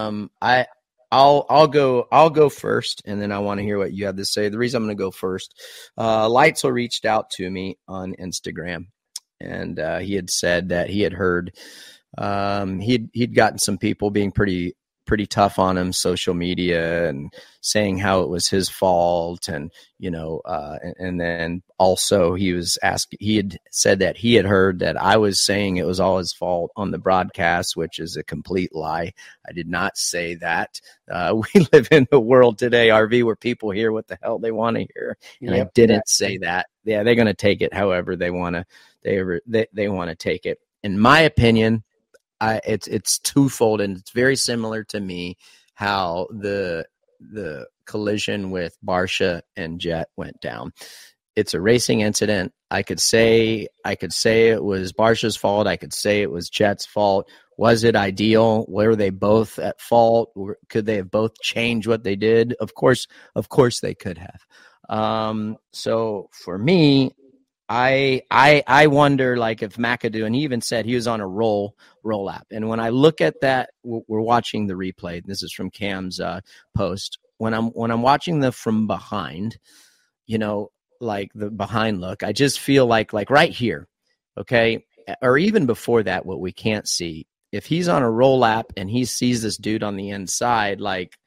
I'll go first, and then I want to hear what you have to say. The reason I'm going to go first, Leitzel reached out to me on Instagram, and he had said that he had heard he'd gotten some people being pretty tough on him, social media, and saying how it was his fault, and and then also he had said that he had heard that I was saying it was all his fault on the broadcast, which is a complete lie. I did not say that. We live in a world today, RV, where people hear what the hell they want to hear, and I didn't say that. Yeah, they're going to take it however they want to. They want to take it. In my opinion, it's twofold, and it's very similar to me how the collision with Barcia and Jet went down. It's a racing incident. I could say it was Barcia's fault. I could say it was Jet's fault. Was it ideal? Were they both at fault? Could they have both changed what they did? Of course they could have. So for me, I wonder, like, if McAdoo, and he even said he was on a roll lap. And when I look at that, we're watching the replay. This is from Cam's post. When I'm watching the from behind, like the behind look, I just feel like right here, okay, or even before that, what we can't see, if he's on a roll lap and he sees this dude on the inside, like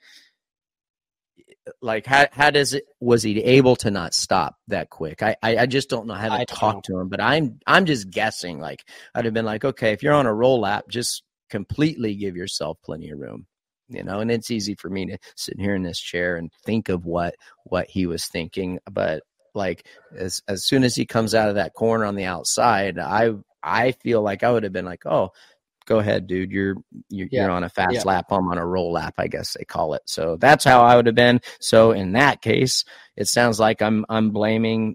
how does it, was he able to not stop that quick? I just don't know how to talk to him, but I'm just guessing. Like, I'd have been like, okay, if you're on a roll lap, just completely give yourself plenty of room, and it's easy for me to sit here in this chair and think of what he was thinking. But like, as soon as he comes out of that corner on the outside, I feel like I would have been like, oh, go ahead, dude. You're on a fast lap. I'm on a roll lap, I guess they call it. So that's how I would have been. So in that case, it sounds like I'm blaming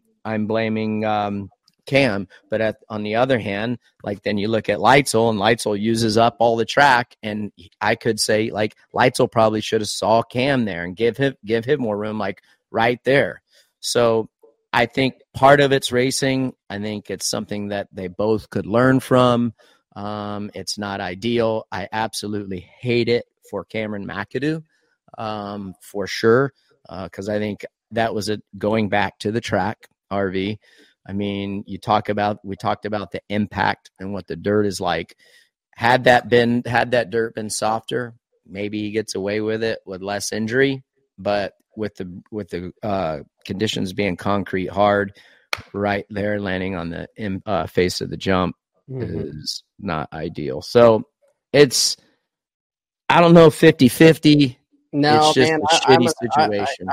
Cam. But on the other hand, like, then you look at Leitzel, and Leitzel uses up all the track, and I could say, like, Leitzel probably should have saw Cam there and give him more room, like right there. So I think part of it's racing. I think it's something that they both could learn from. It's not ideal. I absolutely hate it for Cameron McAdoo, for sure, because I think that was going back to the track, RV. I mean, we talked about the impact and what the dirt is like. Had that dirt been softer, maybe he gets away with it with less injury. But with the conditions being concrete hard, right there, landing on the face of the jump is not ideal. So it's, I don't know, 50-50. No, it's just man, a shitty situation.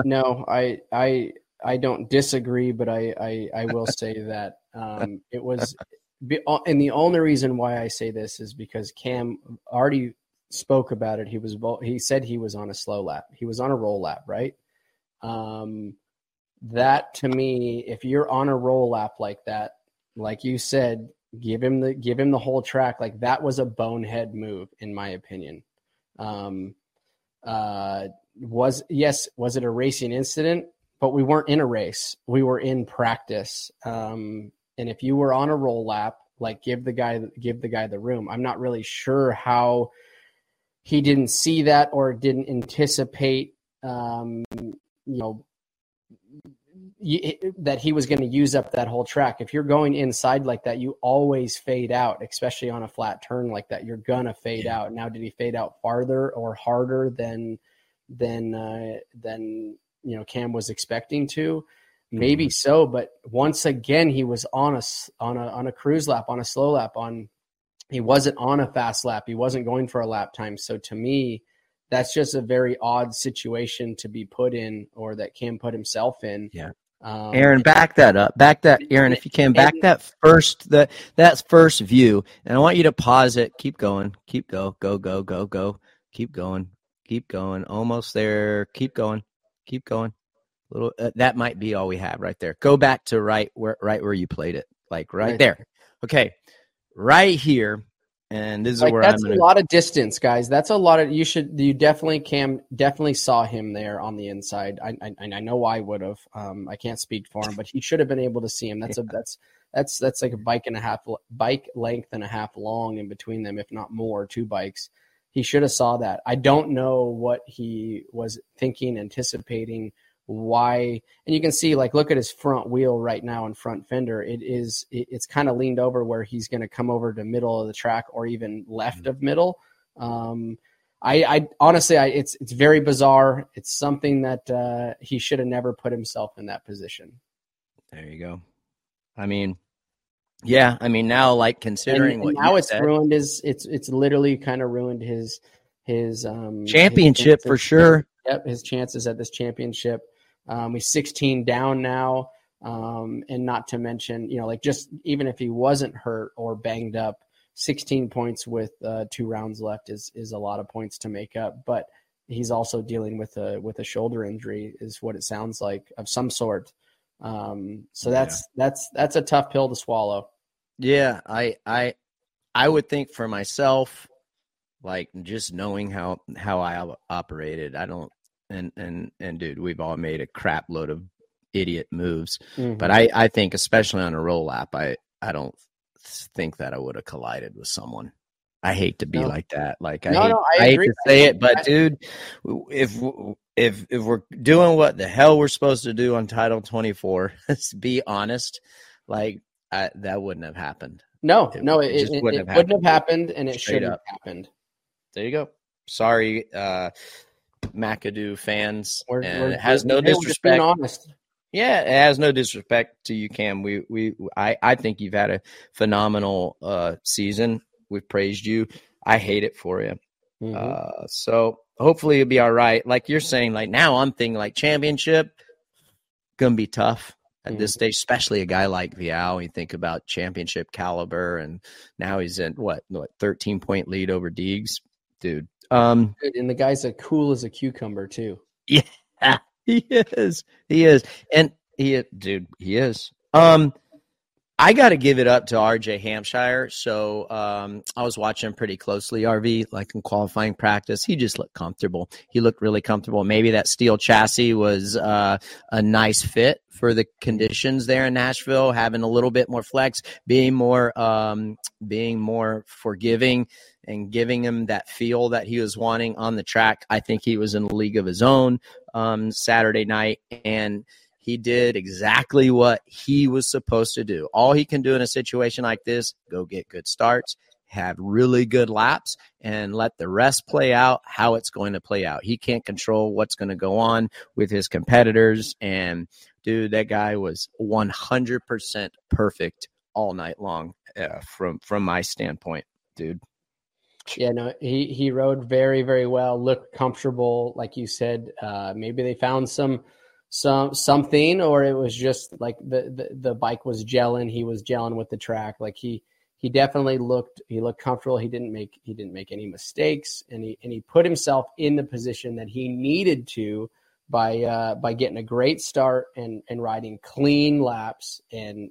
I don't disagree, but I will say that it was, and the only reason why I say this is because Cam already spoke about it. He said he was on a slow lap. He was on a roll lap, right? That to me, if you're on a roll lap like that, like you said, give him the whole track. Like that was a bonehead move, in my opinion. Was it a racing incident? But we weren't in a race. We were in practice. And if you were on a roll lap, like give the guy the room. I'm not really sure how he didn't see that or didn't anticipate, that he was going to use up that whole track. If you're going inside like that, you always fade out, especially on a flat turn like that. You're going to fade out. Now, did he fade out farther or harder than Cam was expecting to? Maybe so, but once again, he was on a cruise lap, on a slow lap, he wasn't on a fast lap. He wasn't going for a lap time. So to me, that's just a very odd situation to be put in, or that Cam put himself in. Yeah. Aaron, back that up. Aaron, if you can, back that first view. And I want you to pause it. Keep going. Go. Keep going. Almost there. Keep going. Little. That might be all we have right there. Go back to right where you played it, like right there. Okay, right here. And this is where that's a lot of distance, guys. That's a lot of Cam definitely saw him there on the inside. I know I would have. I can't speak for him, but he should have been able to see him. That's like a bike length and a half long in between them, if not more, 2 bikes. He should have saw that. I don't know what he was thinking, anticipating, why. And you can see, like, look at his front wheel right now and front fender. It's kind of leaned over where he's going to come over to middle of the track or even left of middle. I honestly, it's very bizarre. It's something that he should have never put himself in that position. There you go. I mean, yeah. I mean, now, like, considering what now you it's said, ruined it's literally kind of ruined his championship for sure. Yep, his chances at this championship. He's 16 down now, and not to mention, just even if he wasn't hurt or banged up, 16 points with 2 rounds left is a lot of points to make up. But he's also dealing with a shoulder injury, is what it sounds like, of some sort. So that's a tough pill to swallow. Yeah, I would think for myself, like, just knowing how I operated, I don't. And dude, we've all made a crap load of idiot moves, but I think, especially on a roll lap, I don't think that I would have collided with someone. I hate to be like that. Like, I hate to say it, but dude, if we're doing what the hell we're supposed to do on Title 24, let's be honest, like, that wouldn't have happened. It wouldn't have happened, and it shouldn't have happened. There you go. Sorry, McAdoo fans. It has no disrespect. Honest. Yeah, it has no disrespect to you, Cam. I think you've had a phenomenal season. We've praised you. I hate it for you. So hopefully it'll be all right. Like you're saying, like, now I'm thinking, like, championship gonna be tough at this stage, especially a guy like Vial. You think about championship caliber, and now he's in what 13-point lead over Deegs, dude. And the guy's as cool as a cucumber too. Yeah, he is. And he is. I got to give it up to RJ Hampshire. So I was watching pretty closely, RV, like in qualifying practice. He just looked comfortable. He looked really comfortable. Maybe that steel chassis was a nice fit for the conditions there in Nashville, having a little bit more flex, being more forgiving and giving him that feel that he was wanting on the track. I think he was in a league of his own Saturday night, and he did exactly what he was supposed to do. All he can do in a situation like this, go get good starts, have really good laps, and let the rest play out how it's going to play out. He can't control what's going to go on with his competitors. And, dude, that guy was 100% perfect all night long from my standpoint, dude. Yeah, no, he rode very, very well, looked comfortable. Like you said, maybe they found something, or it was just like the bike was gelling. He was gelling with the track. Like he definitely looked comfortable. He didn't make any mistakes, and he put himself in the position that he needed to by getting a great start and riding clean laps and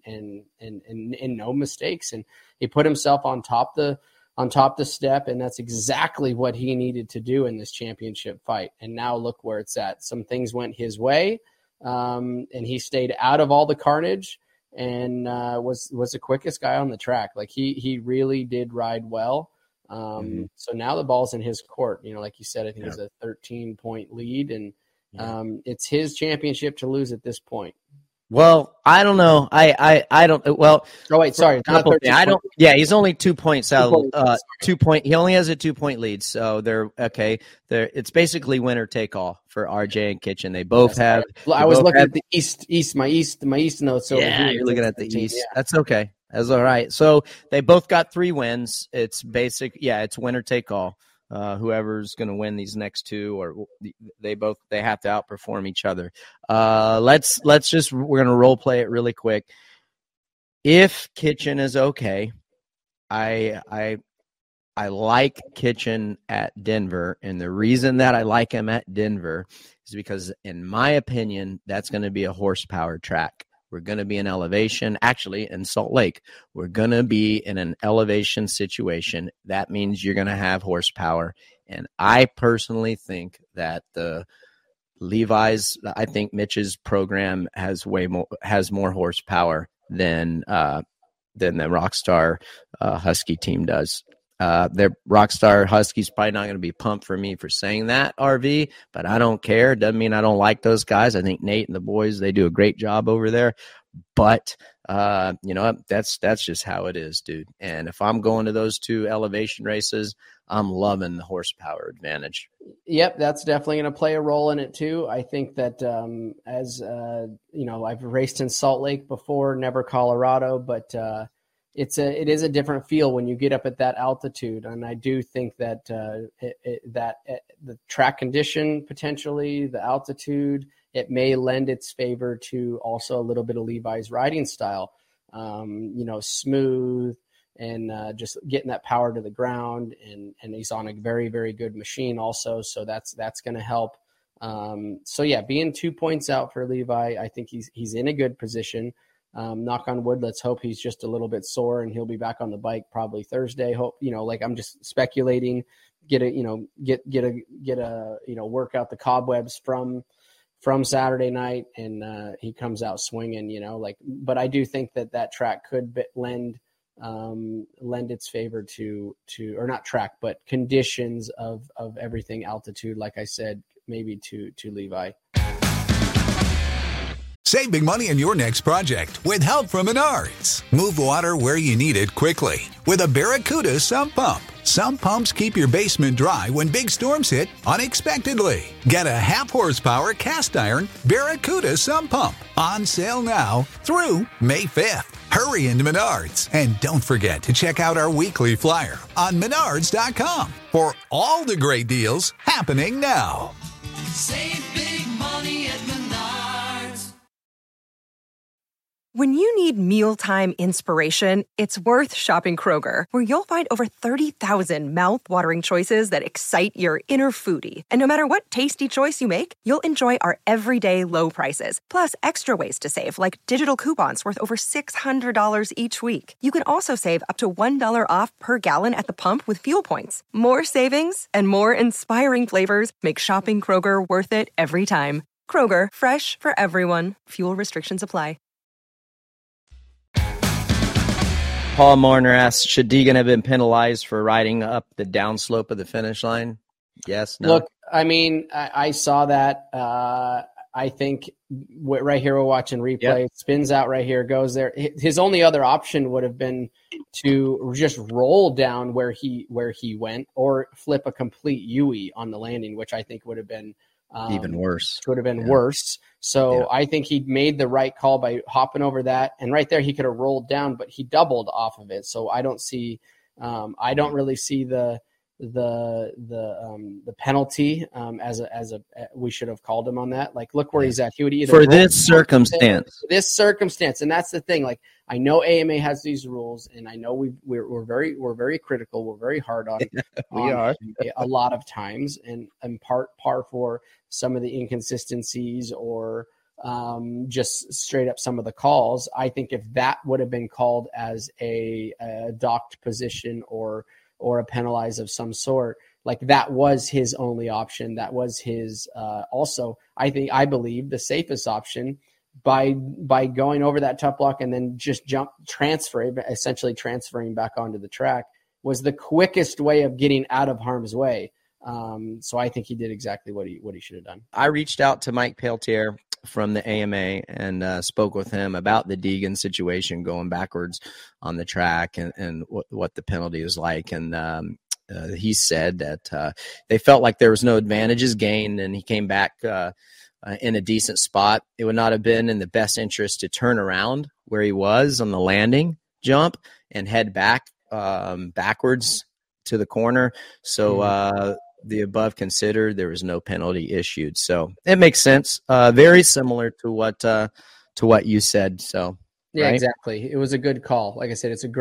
no mistakes. And he put himself on top the step, and that's exactly what he needed to do in this championship fight. And now look where it's at. Some things went his way, and he stayed out of all the carnage and was the quickest guy on the track. Like he really did ride well. So now the ball's in his court. You know, like you said, I think it's a 13-point lead, and it's his championship to lose at this point. Well, I don't know. I don't. Well, oh wait, sorry. I don't. Yeah, he's only 2 points out. 2 point. He only has a 2-point lead, so they're okay. It's basically winner take all for RJ and Kitchen. They both have. I was looking at the East. My East notes. Yeah, you're looking at the East. Yeah. That's okay. That's all right. So they both got 3 wins. It's basic. Yeah, it's winner take all. Whoever's going to win these next two, or they have to outperform each other. Let's just, we're going to role play it really quick. If Kitchen is okay, I like Kitchen at Denver, and the reason that I like him at Denver is because, in my opinion, that's going to be a horsepower track. We're going to be in elevation. Actually, in Salt Lake, we're going to be in an elevation situation. That means you're going to have horsepower. And I personally think that the Levi's, I think Mitch's program has more horsepower than the Rockstar Husky team does. Their Rockstar Husky's probably not going to be pumped for me for saying that, RV, but I don't care. It doesn't mean I don't like those guys. I think Nate and the boys, they do a great job over there. But, that's just how it is, dude. And if I'm going to those 2 elevation races, I'm loving the horsepower advantage. Yep, that's definitely going to play a role in it too. I think that I've raced in Salt Lake before, never Colorado, but it is a different feel when you get up at that altitude. And I do think that the track condition, potentially the altitude, it may lend its favor to also a little bit of Levi's riding style, smooth and just getting that power to the ground. And he's on a very, very good machine also. So that's going to help. Being 2 points out for Levi, I think he's in a good position. Knock on wood, let's hope he's just a little bit sore and he'll be back on the bike probably Thursday. Hope, I'm just speculating, work out the cobwebs from Saturday night, and he comes out swinging, but I do think that track could lend its favor to, or not track, but conditions of everything, altitude, like I said, maybe to Levi. Save big money on your next project with help from Menards. Move water where you need it quickly with a Barracuda sump pump. Sump pumps keep your basement dry when big storms hit unexpectedly. Get a 0.5 horsepower cast iron Barracuda sump pump on sale now through May 5th. Hurry into Menards, and don't forget to check out our weekly flyer on Menards.com for all the great deals happening now. Save big money at Menards. When you need mealtime inspiration, it's worth shopping Kroger, where you'll find over 30,000 mouth-watering choices that excite your inner foodie. And no matter what tasty choice you make, you'll enjoy our everyday low prices, plus extra ways to save, like digital coupons worth over $600 each week. You can also save up to $1 off per gallon at the pump with fuel points. More savings and more inspiring flavors make shopping Kroger worth it every time. Kroger, fresh for everyone. Fuel restrictions apply. Paul Marner asks, should Deegan have been penalized for riding up the downslope of the finish line? Yes, no? Look, I mean, I saw that. I think right here we're watching replay. Yep. Spins out right here, goes there. His only other option would have been to just roll down where he went, or flip a complete U-ey on the landing, which I think would have been even worse. Would have been worse. So I think he made the right call by hopping over that, and right there he could have rolled down, but he doubled off of it. So I don't really see the penalty as we should have called him on that. Like, look where he's at. He would either for this circumstance. And that's the thing. Like, I know AMA has these rules, and I know we're very critical. We're very hard on we are a lot of times, and par for some of the inconsistencies or just straight up some of the calls. I think if that would have been called as a docked position or a penalize of some sort, like that was his only option. That was his also, I believe, the safest option by going over that top block and then just essentially transferring back onto the track was the quickest way of getting out of harm's way. So I think he did exactly what he should have done. I reached out to Mike Peltier from the AMA and spoke with him about the Deegan situation going backwards on the track and what the penalty is like. And he said that they felt like there was no advantages gained, and he came back in a decent spot. It would not have been in the best interest to turn around where he was on the landing jump and head back backwards to the corner. So the above considered, there was no penalty issued. So it makes sense. Very similar to what you said. So yeah, right? Exactly. It was a good call. Like I said, there's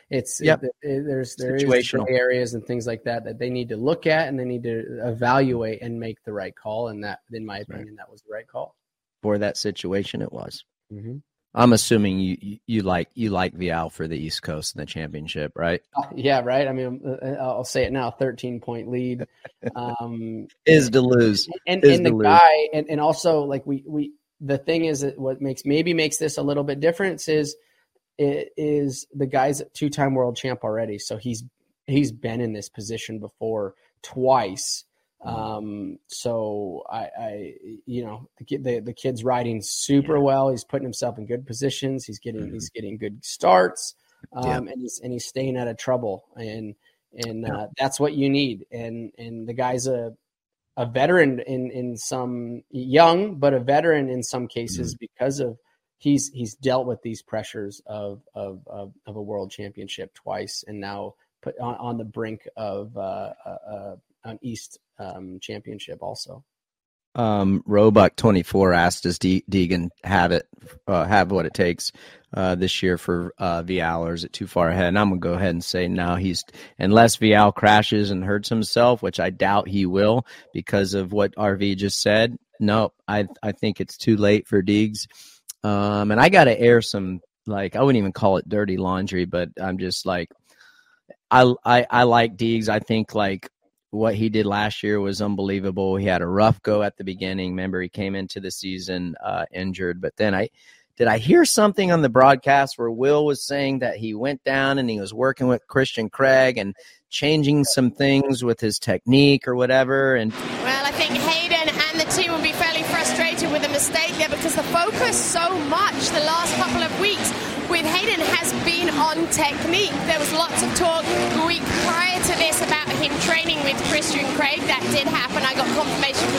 gray areas and things like that they need to look at, and they need to evaluate and make the right call. And that, in my opinion, that was the right call for that situation. It was. Mm-hmm. I'm assuming you like Vial for the East Coast in the championship, right? Yeah, right. I mean, I'll say it now: 13-point lead is to lose, and the guy, and also like we. The thing is that what makes this a little bit different is the guy's a 2-time world champ already, so he's been in this position before twice. So the kid's riding super well. He's putting himself in good positions. He's getting good starts, and he's staying out of trouble. And that's what you need. And the guy's a veteran in some, young, but a veteran in some cases because of he's dealt with these pressures of a world championship twice, and now put on the brink of an East championship also. Roebuck 24 asked, does Deegan have what it takes this year for Vial, or is it too far ahead? And I'm gonna go ahead and say no. Unless Vial crashes and hurts himself, which I doubt he will because of what RV just said. No, I think it's too late for Deegs. And I got to air some, like, I wouldn't even call it dirty laundry, but I'm just like, I like Deegs. I think like what he did last year was unbelievable. He had a rough go at the beginning. Remember, he came into the season injured, but then did I hear something on the broadcast where Will was saying that he went down and he was working with Christian Craig and changing some things with his technique or whatever? And well, I think Hayden and the team will be fairly frustrated with a mistake there, because the focus so much the last couple of weeks with Hayden has been on technique. There was lots of talk the week prior to this about him training with Christian Craig. That did happen. I got confirmation from the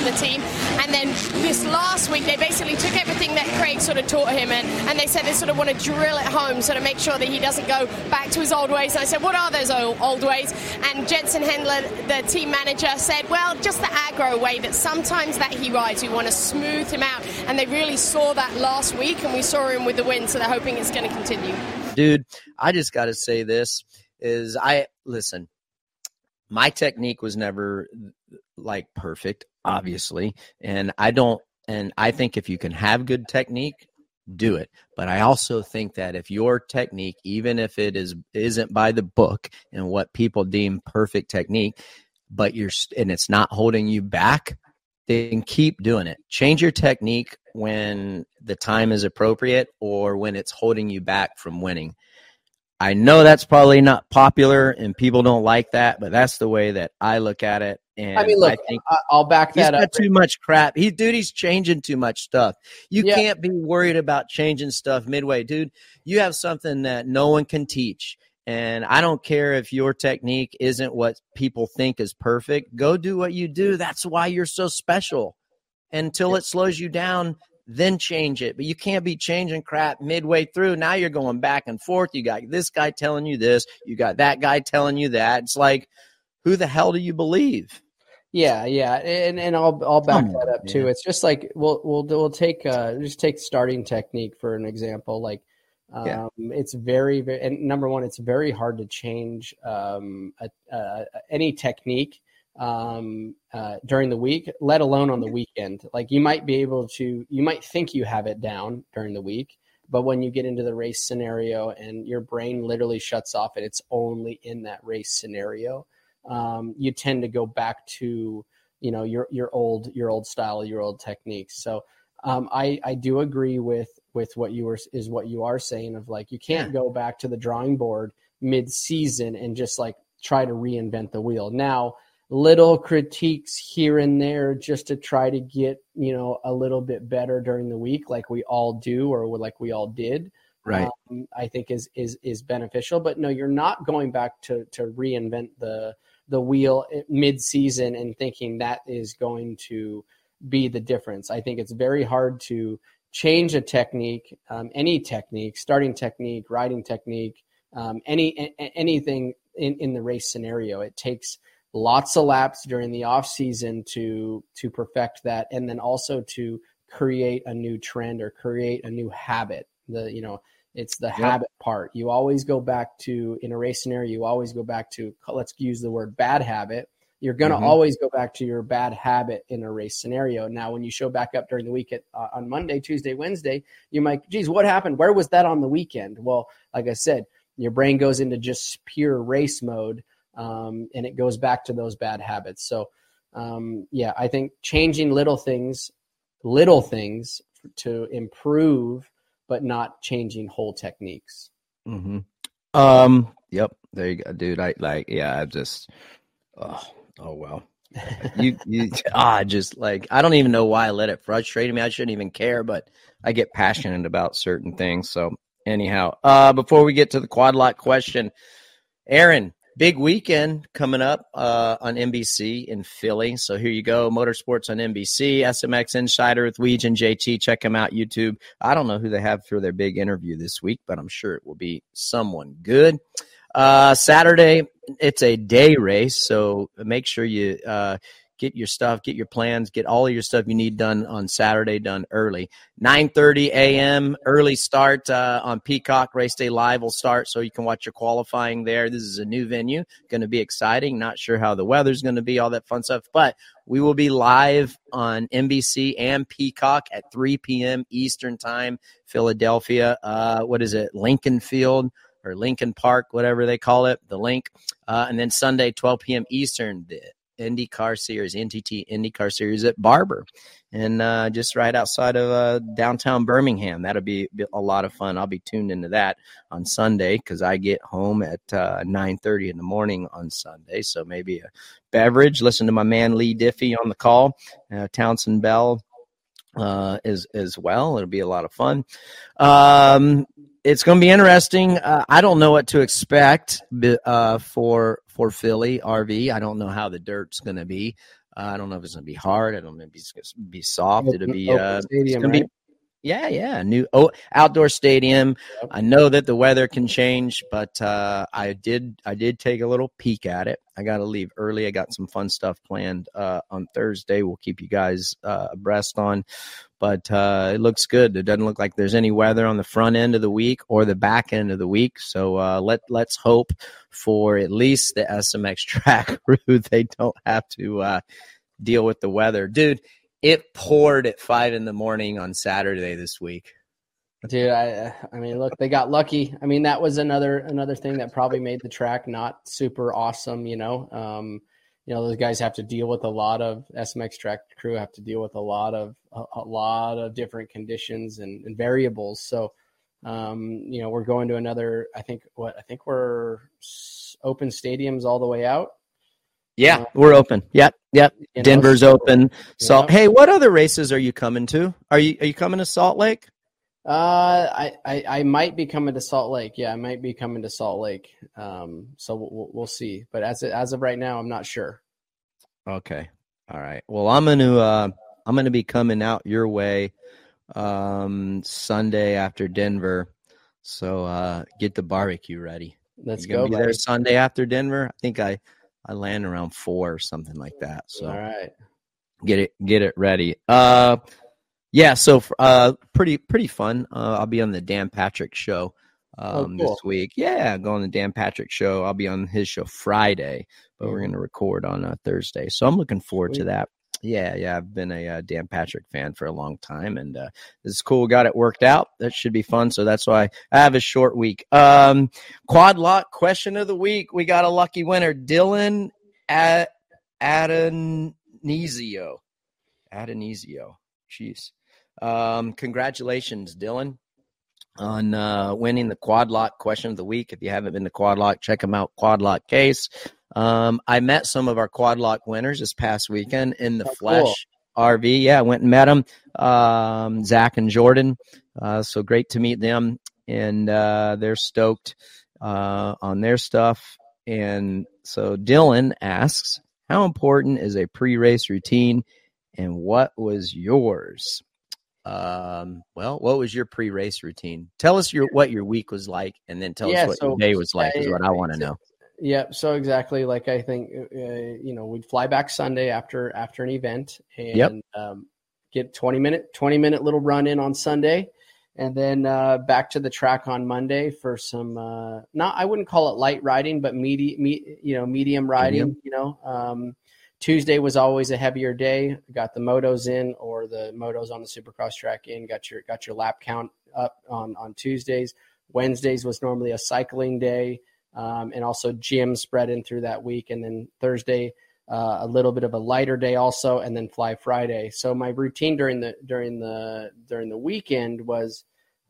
the team. And then this last week, they basically took everything that Craig sort of taught him, and they said they sort of want to drill it home, sort of make sure that he doesn't go back to his old ways. And I said, what are those old ways? And Jensen Hendler, the team manager, said, well, just the aggro way that sometimes that he rides, we want to smooth him out. And they really saw that last week, and we saw him with the win, so they're hoping it's going to continue. Dude, I just got to say this is listen, my technique was never like perfect, obviously. And I think if you can have good technique, do it. But I also think that if your technique, even if it isn't by the book and what people deem perfect technique, but it's not holding you back, then keep doing it. Change your technique when the time is appropriate or when it's holding you back from winning. I know that's probably not popular and people don't like that, but that's the way that I look at it. And I mean, look, I'll back that up. He's got too much crap. He's changing too much stuff. You can't be worried about changing stuff midway, dude. You have something that no one can teach. And I don't care if your technique isn't what people think is perfect. Go do what you do. That's why you're so special. Until it slows you down, then change it. But you can't be changing crap midway through. Now you're going back and forth. You got this guy telling you this. You got that guy telling you that. It's like, who the hell do you believe? Yeah, and I'll back that up too. It's just like we'll take just take starting technique for an example. Like it's very, very, and number one, it's very hard to change any technique during the week, let alone on the weekend. Like you might think you have it down during the week, but when you get into the race scenario and your brain literally shuts off and it's only in that race scenario, you tend to go back to, your old style, your old techniques. So I do agree with what you are saying of like, you can't go back to the drawing board mid-season and just like try to reinvent the wheel. Now, little critiques here and there just to try to get, a little bit better during the week, like we all do, or like we all did. Right. I think is beneficial, but no, you're not going back to reinvent the wheel mid-season and thinking that is going to be the difference. I think it's very hard to change a technique, any technique, starting technique, riding technique, anything in the race scenario. It takes lots of laps during the off season to perfect that, and then also to create a new trend or create a new habit. It's the habit part. You always go back to, in a race scenario, you always go back to, let's use the word bad habit. You're going to always go back to your bad habit in a race scenario. Now, when you show back up during the week on Monday, Tuesday, Wednesday, you might, geez, what happened? Where was that on the weekend? Well, like I said, your brain goes into just pure race mode, and it goes back to those bad habits. So, I think changing little things to improve, but not changing whole techniques. Mm-hmm. Yep. There you go, dude. Well, I don't even know why I let it frustrate me. I shouldn't even care, but I get passionate about certain things. So anyhow, before we get to the quad lot question, Aaron, big weekend coming up on NBC in Philly. So here you go. Motorsports on NBC, SMX Insider with Weege and JT. Check them out, YouTube. I don't know who they have for their big interview this week, but I'm sure it will be someone good. Saturday, it's a day race, so make sure you get your stuff, get your plans, get all of your stuff you need done on Saturday, done early. 9:30 a.m. early start on Peacock. Race Day Live will start, so you can watch your qualifying there. This is a new venue, going to be exciting. Not sure how the weather's going to be, all that fun stuff, but we will be live on NBC and Peacock at 3 p.m. Eastern Time, Philadelphia. Lincoln Field or Lincoln Park, whatever they call it, the link. And then Sunday, 12 p.m. Eastern, the NTT IndyCar Series at Barber, and just right outside of downtown Birmingham. That'll be a lot of fun. I'll be tuned into that on Sunday because I get home at 9:30 in the morning on Sunday. So maybe a beverage, listen to my man Lee Diffie on the call, Townsend Bell as well. It'll be a lot of fun. It's going to be interesting. I don't know what to expect for Philly RV. I don't know how the dirt's going to be. I don't know if it's going to be hard. I don't know if it's going to be soft. It'll be stadium, it's going to be. Yeah. New outdoor stadium. Yep. I know that the weather can change, but I did take a little peek at it. I got to leave early. I got some fun stuff planned on Thursday. We'll keep you guys abreast on, but it looks good. It doesn't look like there's any weather on the front end of the week or the back end of the week. So let's hope for at least the SMX track crew they don't have to deal with the weather, dude. It poured at 5 a.m. on Saturday this week. Dude, I mean, look, they got lucky. I mean, that was another thing that probably made the track not super awesome. Those guys have to deal with a lot of SMX track crew have to deal with a lot of different conditions and variables. So, we're going to another. I think we're open stadiums all the way out. Yeah, we're open. Yep. Denver's open. Hey, what other races are you coming to? Are you coming to Salt Lake? I might be coming to Salt Lake. Yeah, I might be coming to Salt Lake. So we'll see. But as of right now, I'm not sure. Okay. All right. Well, I'm gonna be coming out your way Sunday after Denver. So get the barbecue ready. Let's go. Be there Sunday after Denver. I think I land around 4 or something like that. So all right. Get it ready. So pretty fun. I'll be on the Dan Patrick show cool. this week. Yeah, go on the Dan Patrick show. I'll be on his show Friday, but we're going to record on Thursday. So I'm looking forward to that. Yeah. I've been a Dan Patrick fan for a long time, and this is cool. Got it worked out. That should be fun. So that's why I have a short week. Quad Lock question of the week. We got a lucky winner, Dylan Adonisio. Jeez. Congratulations, Dylan, on winning the Quad Lock question of the week. If you haven't been to Quad Lock, check them out. Quad Lock Case. I met some of our Quad Lock winners this past weekend in the flesh. Cool. RV. Yeah, I went and met them. Zach and Jordan. So great to meet them. And they're stoked on their stuff. And so Dylan asks, how important is a pre-race routine, and what was yours? What was your pre-race routine? Tell us what your week was like, and then tell us what your day was like is what I want to know. Yeah, so exactly. Like I think, we'd fly back Sunday after an event and get 20-minute little run in on Sunday, and then back to the track on Monday for some, I wouldn't call it light riding, but medium riding, Tuesday was always a heavier day. Got the motos in, or the motos on the Supercross track in. Got your lap count up on Tuesdays. Wednesdays was normally a cycling day, and also gym spread in through that week. And then Thursday, a little bit of a lighter day also, and then fly Friday. So my routine during the weekend was,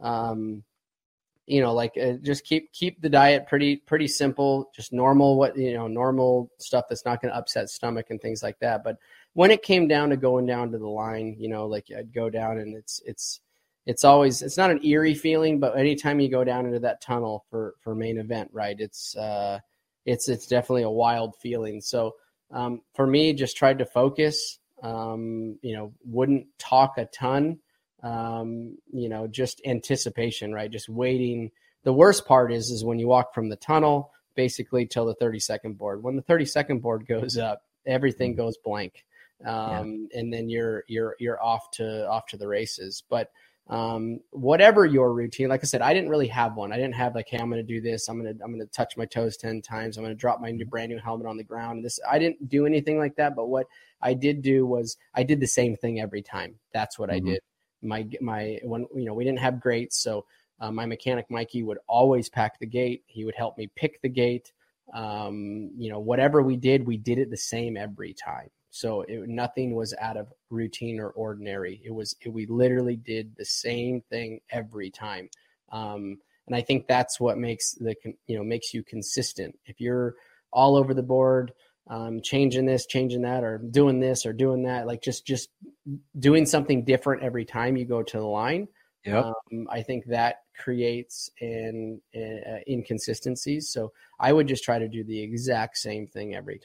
just keep the diet pretty simple, just normal stuff that's not going to upset stomach and things like that. But when it came down to going down to the line, I'd go down, and it's always, it's not an eerie feeling, but anytime you go down into that tunnel for main event, right, it's definitely a wild feeling. So for me, just tried to focus, wouldn't talk a ton. Just anticipation, right? Just waiting. The worst part is when you walk from the tunnel basically till the 30-second board. When the 30-second board goes up, everything goes blank. And then you're off to the races. But whatever your routine, like I said, I didn't really have one. I didn't have like, hey, I'm going to do this. I'm going to touch my toes 10 times. I'm going to drop my brand new helmet on the ground. I didn't do anything like that. But what I did do was I did the same thing every time. That's what I did. My when we didn't have grates, so my mechanic Mikey would always pack the gate. He would help me pick the gate. Whatever we did it the same every time. So nothing was out of routine or ordinary. We literally did the same thing every time. And I think that's what makes makes you consistent. If you're all over the board, changing this, changing that, or doing this or doing that, like just doing something different every time you go to the line. Yep. I think that creates an inconsistencies. So I would just try to do the exact same thing every time.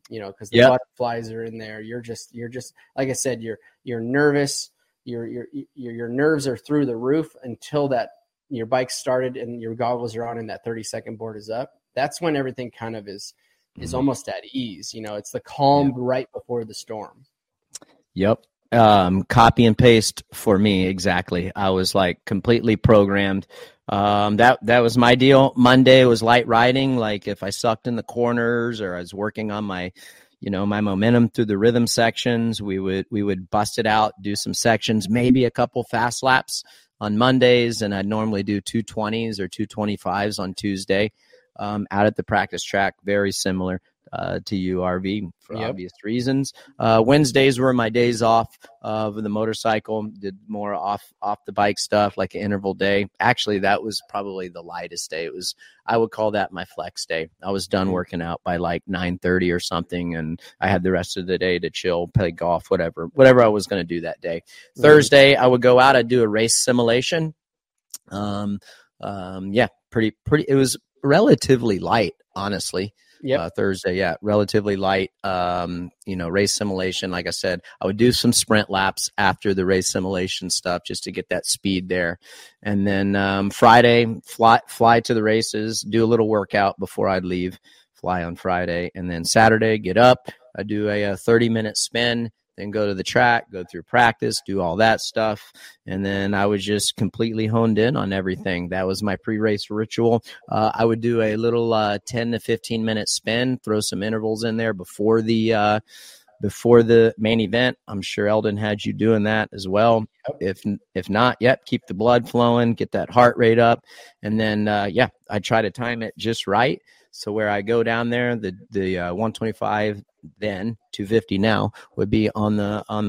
because the butterflies are in there. You're just like I said, you're nervous. Your nerves are through the roof until that your bike started and your goggles are on and that 30-second board is up. That's when everything kind of is almost at ease. It's the calm right before the storm. Yep. Copy and paste for me. Exactly. I was like completely programmed. That was my deal. Monday was light riding. Like if I sucked in the corners or I was working on my momentum through the rhythm sections, we would bust it out, do some sections, maybe a couple fast laps on Mondays. And I'd normally do 220s or 225s on Tuesday, out at the practice track. Very similar to you, RV, for obvious reasons. Wednesdays were my days off of the motorcycle. Did more off the bike stuff, like an interval day. Actually, that was probably the lightest day. I would call that my flex day. I was done working out by like 9:30 or something, and I had the rest of the day to chill, play golf, whatever I was going to do that day. Thursday, I would go out. I'd do a race simulation. Pretty. It was relatively light, honestly. Thursday, relatively light. Race simulation. Like I said, I would do some sprint laps after the race simulation stuff just to get that speed there. And then Friday, fly to the races, do a little workout before I'd leave, fly on Friday. And then Saturday, get up, I do a 30-minute spin, then go to the track, go through practice, do all that stuff. And then I was just completely honed in on everything. That was my pre-race ritual. I would do a little 10 to 15-minute spin, throw some intervals in there before the main event. I'm sure Eldon had you doing that as well. If not, keep the blood flowing, get that heart rate up. And then, I try to time it just right. So where I go down there, the 125, then 250 now would be on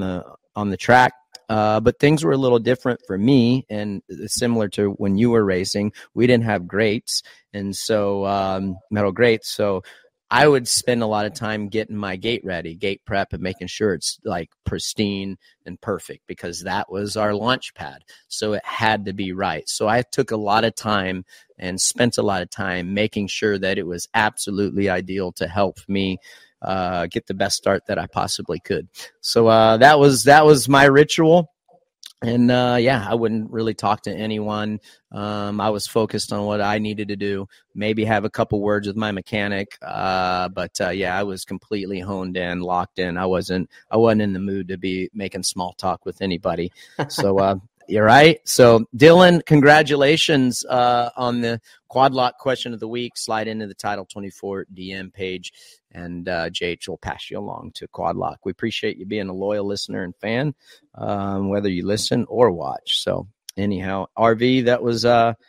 the track. But things were a little different for me, and similar to when you were racing. We didn't have grates, and so metal grates. So I would spend a lot of time getting my gate ready, gate prep, and making sure it's like pristine and perfect, because that was our launch pad. So it had to be right. So I took a lot of time and spent a lot of time making sure that it was absolutely ideal to help me get the best start that I possibly could. So that was my ritual. And I wouldn't really talk to anyone. I was focused on what I needed to do, maybe have a couple words with my mechanic. But I was completely honed in, locked in. I wasn't in the mood to be making small talk with anybody. So you're right. So Dylan, congratulations on the Quad Lock question of the week. Slide into the Title 24 DM page, and JH will pass you along to Quad Lock. We appreciate you being a loyal listener and fan, whether you listen or watch. So anyhow, RV, that was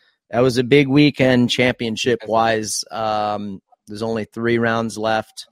a big weekend championship wise. There's only 3 rounds left.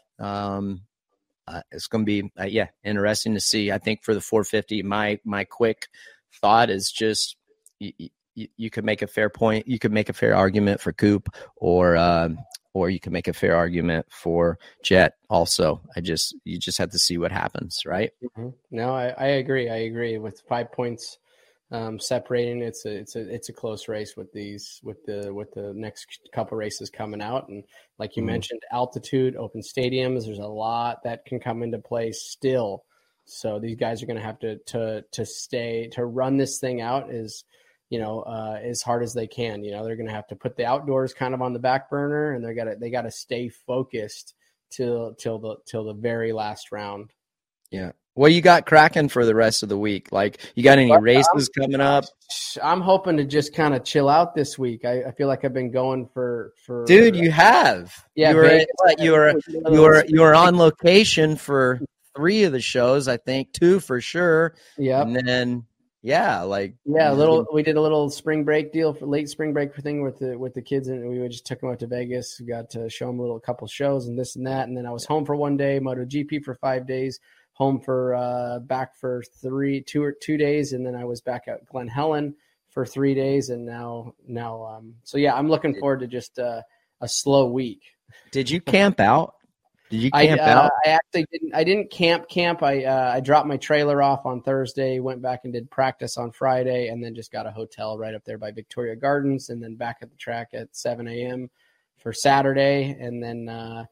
It's going to be interesting to see. I think for the 450, my quick thought is just you could make a fair point. You could make a fair argument for Coop, or you can make a fair argument for Jet also. You just have to see what happens, right? Mm-hmm. No, I agree. With 5 points separating, it's a close race with the next couple races coming out. And like you mentioned, altitude, open stadiums, there's a lot that can come into play still. So these guys are going to have to run this thing out as hard as they can. They're going to have to put the outdoors kind of on the back burner, and they got to stay focused till the very last round. Yeah. What you got cracking for the rest of the week? Like, you got any races coming up? I'm hoping to just kind of chill out this week. I feel like I've been going for. Dude, you have. Yeah, you were on location for 3 of the shows, I think, 2 for sure. Yeah, and then we did a little spring break deal for late spring break thing with the kids, and we just took them out to Vegas. We got to show them a couple shows and this and that, and then I was home for 1 day, MotoGP for 5 days, home for back for 2 days, and then I was back at Glen Helen for 3 days, and now I'm looking forward to just a slow week. Did you camp out? Did you camp out? I actually didn't. I didn't camp. I dropped my trailer off on Thursday, went back and did practice on Friday, and then just got a hotel right up there by Victoria Gardens, and then back at the track at 7 a.m. for Saturday, and then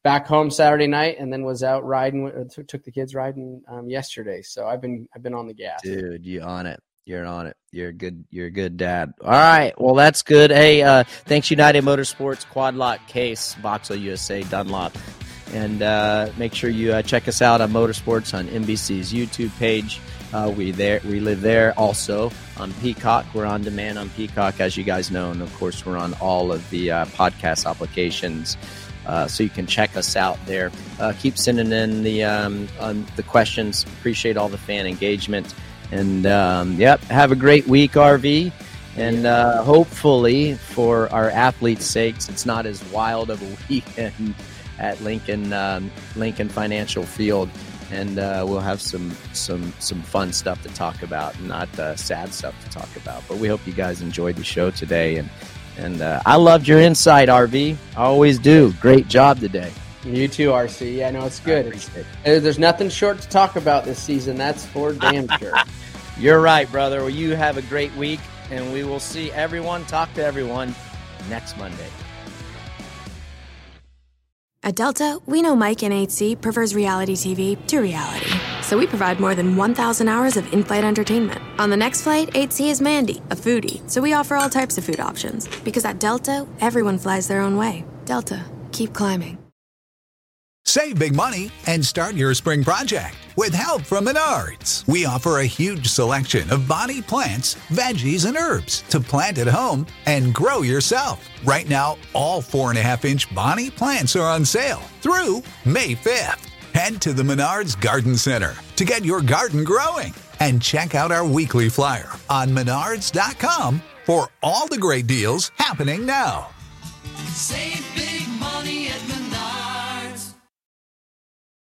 back home Saturday night, and then was out riding. Took the kids riding yesterday. So I've been on the gas. Dude, you on it. You're on it. You're a good dad. All right. Well, that's good. Hey, thanks United Motorsports, Quad Lock Case, Vauxhall USA, Dunlop. And make sure you check us out on Motorsports on NBC's YouTube page. We live there also on Peacock. We're on demand on Peacock, as you guys know. And, of course, we're on all of the podcast applications. So you can check us out there. Keep sending in the questions. Appreciate all the fan engagement. And, have a great week, RV. And hopefully, for our athletes' sakes, it's not as wild of a weekend at Lincoln Financial Field. And we'll have some fun stuff to talk about, not sad stuff to talk about. But we hope you guys enjoyed the show today. And I loved your insight, RV. I always do. Great job today. You too, RC. Yeah, no, it's good. There's nothing short to talk about this season. That's for damn sure. You're right, brother. Well, you have a great week, and we will see everyone, talk to everyone next Monday. At Delta, we know Mike in 8C prefers reality TV to reality. So we provide more than 1,000 hours of in-flight entertainment. On the next flight, 8C is Mandy, a foodie. So we offer all types of food options. Because at Delta, everyone flies their own way. Delta, keep climbing. Save big money and start your spring project with help from Menards. We offer a huge selection of bonnie plants, veggies, and herbs to plant at home and grow yourself. Right now, all 4.5-inch bonnie plants are on sale through May 5th. Head to the Menards Garden Center to get your garden growing and check out our weekly flyer on menards.com for all the great deals happening now. Save